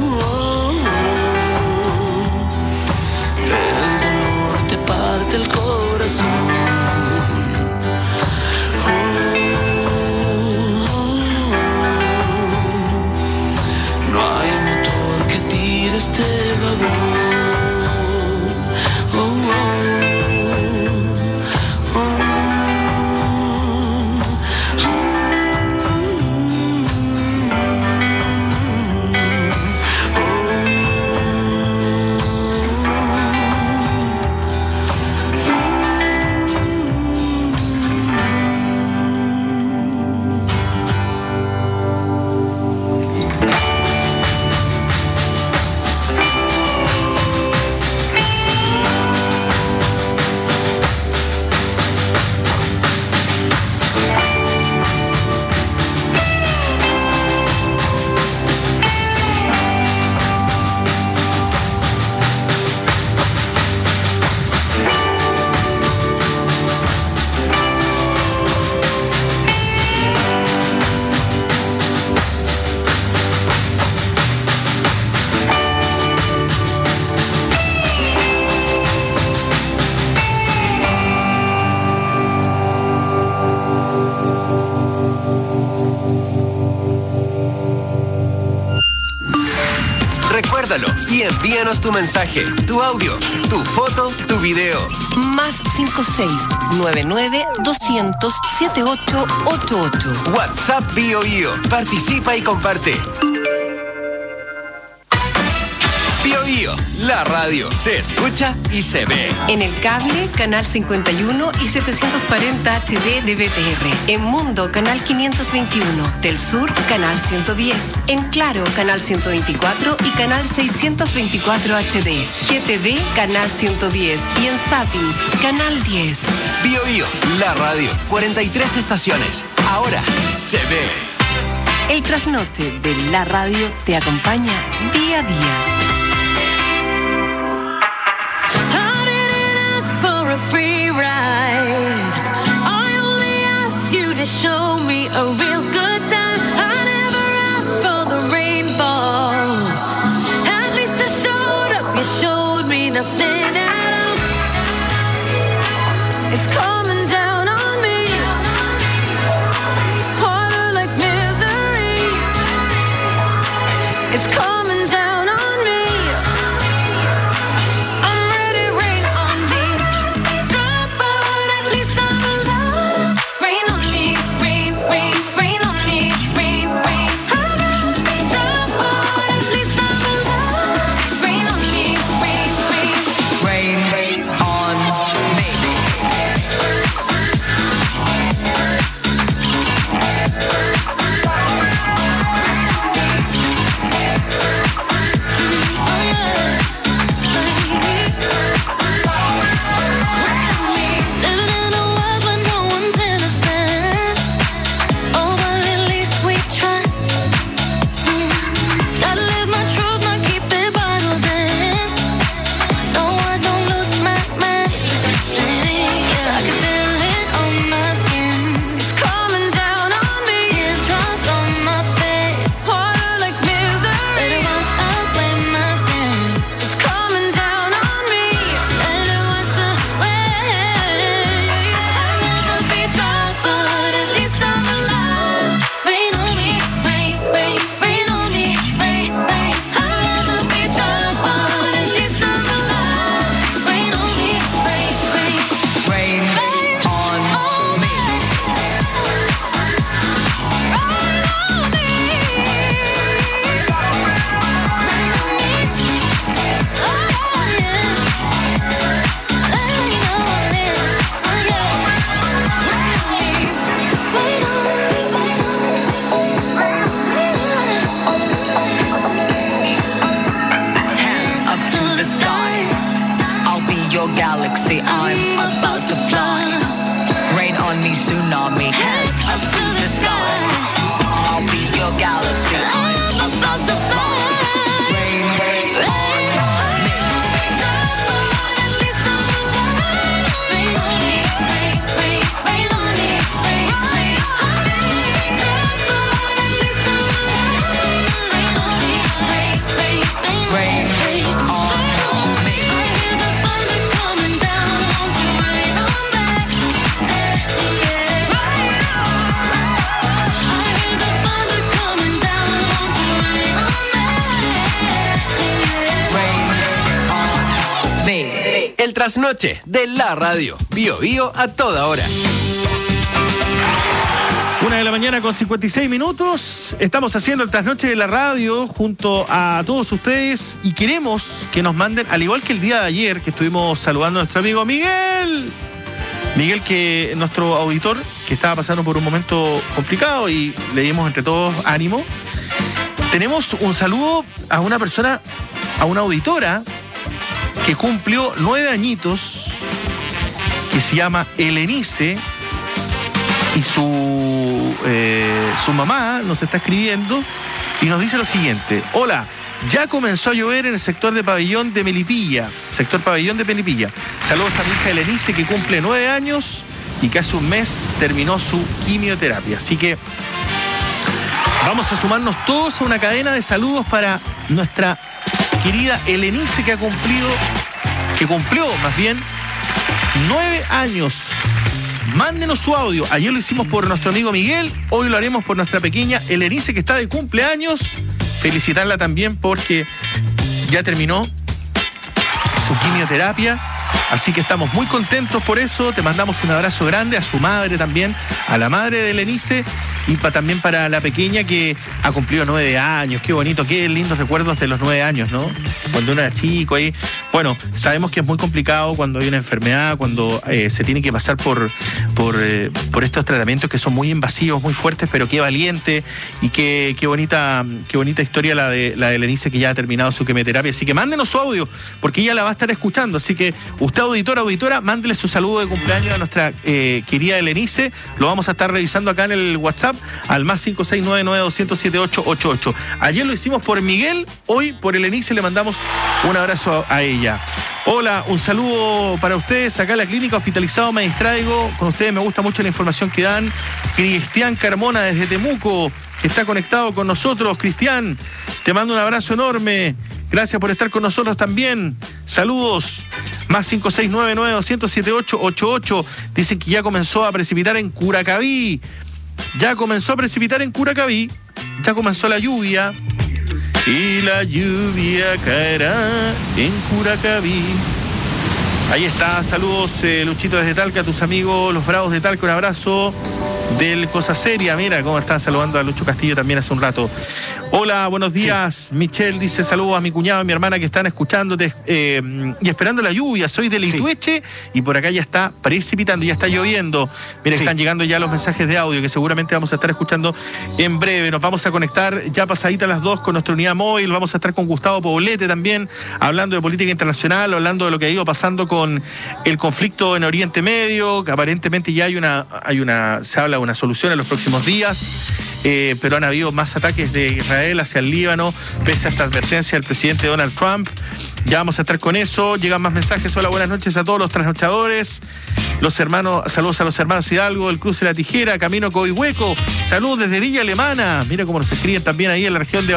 Guárdalo y envíanos tu mensaje, tu audio, tu foto, tu video. Más cinco seis nueve nueve doscientos setenta y ocho ochenta y ocho. WhatsApp Bio Bio. Participa y comparte. Bio Bio, la radio se escucha y se ve. En el cable, canal cincuenta y uno y setecientos cuarenta H D de B T R. En Mundo, canal quinientos veintiuno. Del Sur, canal ciento diez. En Claro, canal ciento veinticuatro y canal seiscientos veinticuatro H D. G T V, canal ciento diez. Y en Zapping, canal diez. Bio Bio, la radio. cuarenta y tres estaciones. Ahora se ve. El trasnoche de la radio te acompaña día a día. Free ride. I only asked you to show me a real good time. I never asked for the rainfall. At least I showed up. You showed me nothing at all. It's coming down on me. Harder like misery. It's coming down on me. I'm ready, rain on me. galaxy, I'm about to fly. Rain on me, tsunami, head up to the sky. I'll be your galaxy, I'm about to fly. Rain, rain, rain on me. At least I'm alive. Rain on me, rain, rain, rain on me, rain, rain. At least I'm alive. Rain on me, rain, rain, rain, rain on me. I hear the thunder coming down, won't you rain on me? Yeah, rain on. I hear the thunder coming down, won't you rain on me? Rain on me. El trasnoche de la radio. Bio Bio a toda hora. Una de la mañana con cincuenta y seis minutos. Estamos haciendo el trasnoche de la radio junto a todos ustedes y queremos que nos manden, al igual que el día de ayer que estuvimos saludando a nuestro amigo Miguel. Miguel, que nuestro auditor, que estaba pasando por un momento complicado y le dimos entre todos ánimo. Tenemos un saludo a una persona, a una auditora que cumplió nueve añitos, que se llama Elenice. Y su, eh, su mamá nos está escribiendo y nos dice lo siguiente: hola, ya comenzó a llover en el sector de Pabellón de Melipilla, sector Pabellón de Melipilla. Saludos a mi hija Elenice, que cumple nueve años y que hace un mes terminó su quimioterapia. Así que vamos a sumarnos todos a una cadena de saludos para nuestra querida Elenice, que ha cumplido, que cumplió más bien nueve años. Mándenos su audio. Ayer lo hicimos por nuestro amigo Miguel, hoy lo haremos por nuestra pequeña Elenice, que está de cumpleaños. Felicitarla también porque ya terminó su quimioterapia. Así que estamos muy contentos por eso. Te mandamos un abrazo grande a su madre también, a la madre de Lenice, y pa, también para la pequeña que ha cumplido nueve años. Qué bonito, qué lindos recuerdos de los nueve años, ¿no? Cuando uno era chico ahí. Bueno, sabemos que es muy complicado cuando hay una enfermedad, cuando eh, se tiene que pasar por, por, eh, por estos tratamientos que son muy invasivos, muy fuertes, pero qué valiente y qué, qué bonita, qué bonita historia la de, la de Lenice, que ya ha terminado su quimioterapia. Así que mándenos su audio, porque ella la va a estar escuchando. Así que usted, auditora, auditora, mándele su saludo de cumpleaños a nuestra eh, querida Lenice. Lo vamos a estar revisando acá en el WhatsApp al más cinco seis nueve nueve dos cero siete ocho ocho ocho. Ayer lo hicimos por Miguel, hoy por Lenice le mandamos un abrazo a, a ella. Hola, un saludo para ustedes. Acá en la clínica Hospitalizado me distraigo. Con ustedes me gusta mucho la información que dan. Cristian Carmona desde Temuco, que está conectado con nosotros. Cristian, te mando un abrazo enorme. Gracias por estar con nosotros también. Saludos. Más cinco seis nueve nueve dos cero siete ocho ocho ocho. Dicen que ya comenzó a precipitar en Curacaví. Ya comenzó a precipitar en Curacaví. Ya comenzó la lluvia. Y la lluvia caerá en Curacaví. Ahí está, saludos eh, Luchito desde Talca, a tus amigos los Bravos de Talca, un abrazo del Cosa Seria. Mira cómo están saludando a Lucho Castillo también hace un rato. Hola, buenos días. Sí. Michelle dice saludos a mi cuñado y mi hermana que están escuchándote eh, y esperando la lluvia. Soy de Litueche, sí. Y por acá ya está precipitando, ya está lloviendo. Mira, sí. Están llegando ya los mensajes de audio que seguramente vamos a estar escuchando en breve. Nos vamos a conectar ya pasadita a las dos con nuestra unidad móvil. Vamos a estar con Gustavo Poblete también, hablando de política internacional, hablando de lo que ha ido pasando con el conflicto en Oriente Medio, que aparentemente ya hay una, hay una, se habla de una solución en los próximos días. Eh, pero han habido más ataques de Israel hacia el Líbano, pese a esta advertencia del presidente Donald Trump. Ya vamos a estar con eso. Llegan más mensajes. Hola, buenas noches a todos los trasnochadores. Los hermanos, saludos a los hermanos Hidalgo, el Cruce de la Tijera, Camino Coihueco. Saludos desde Villa Alemana. Mira cómo nos escriben también ahí en la región de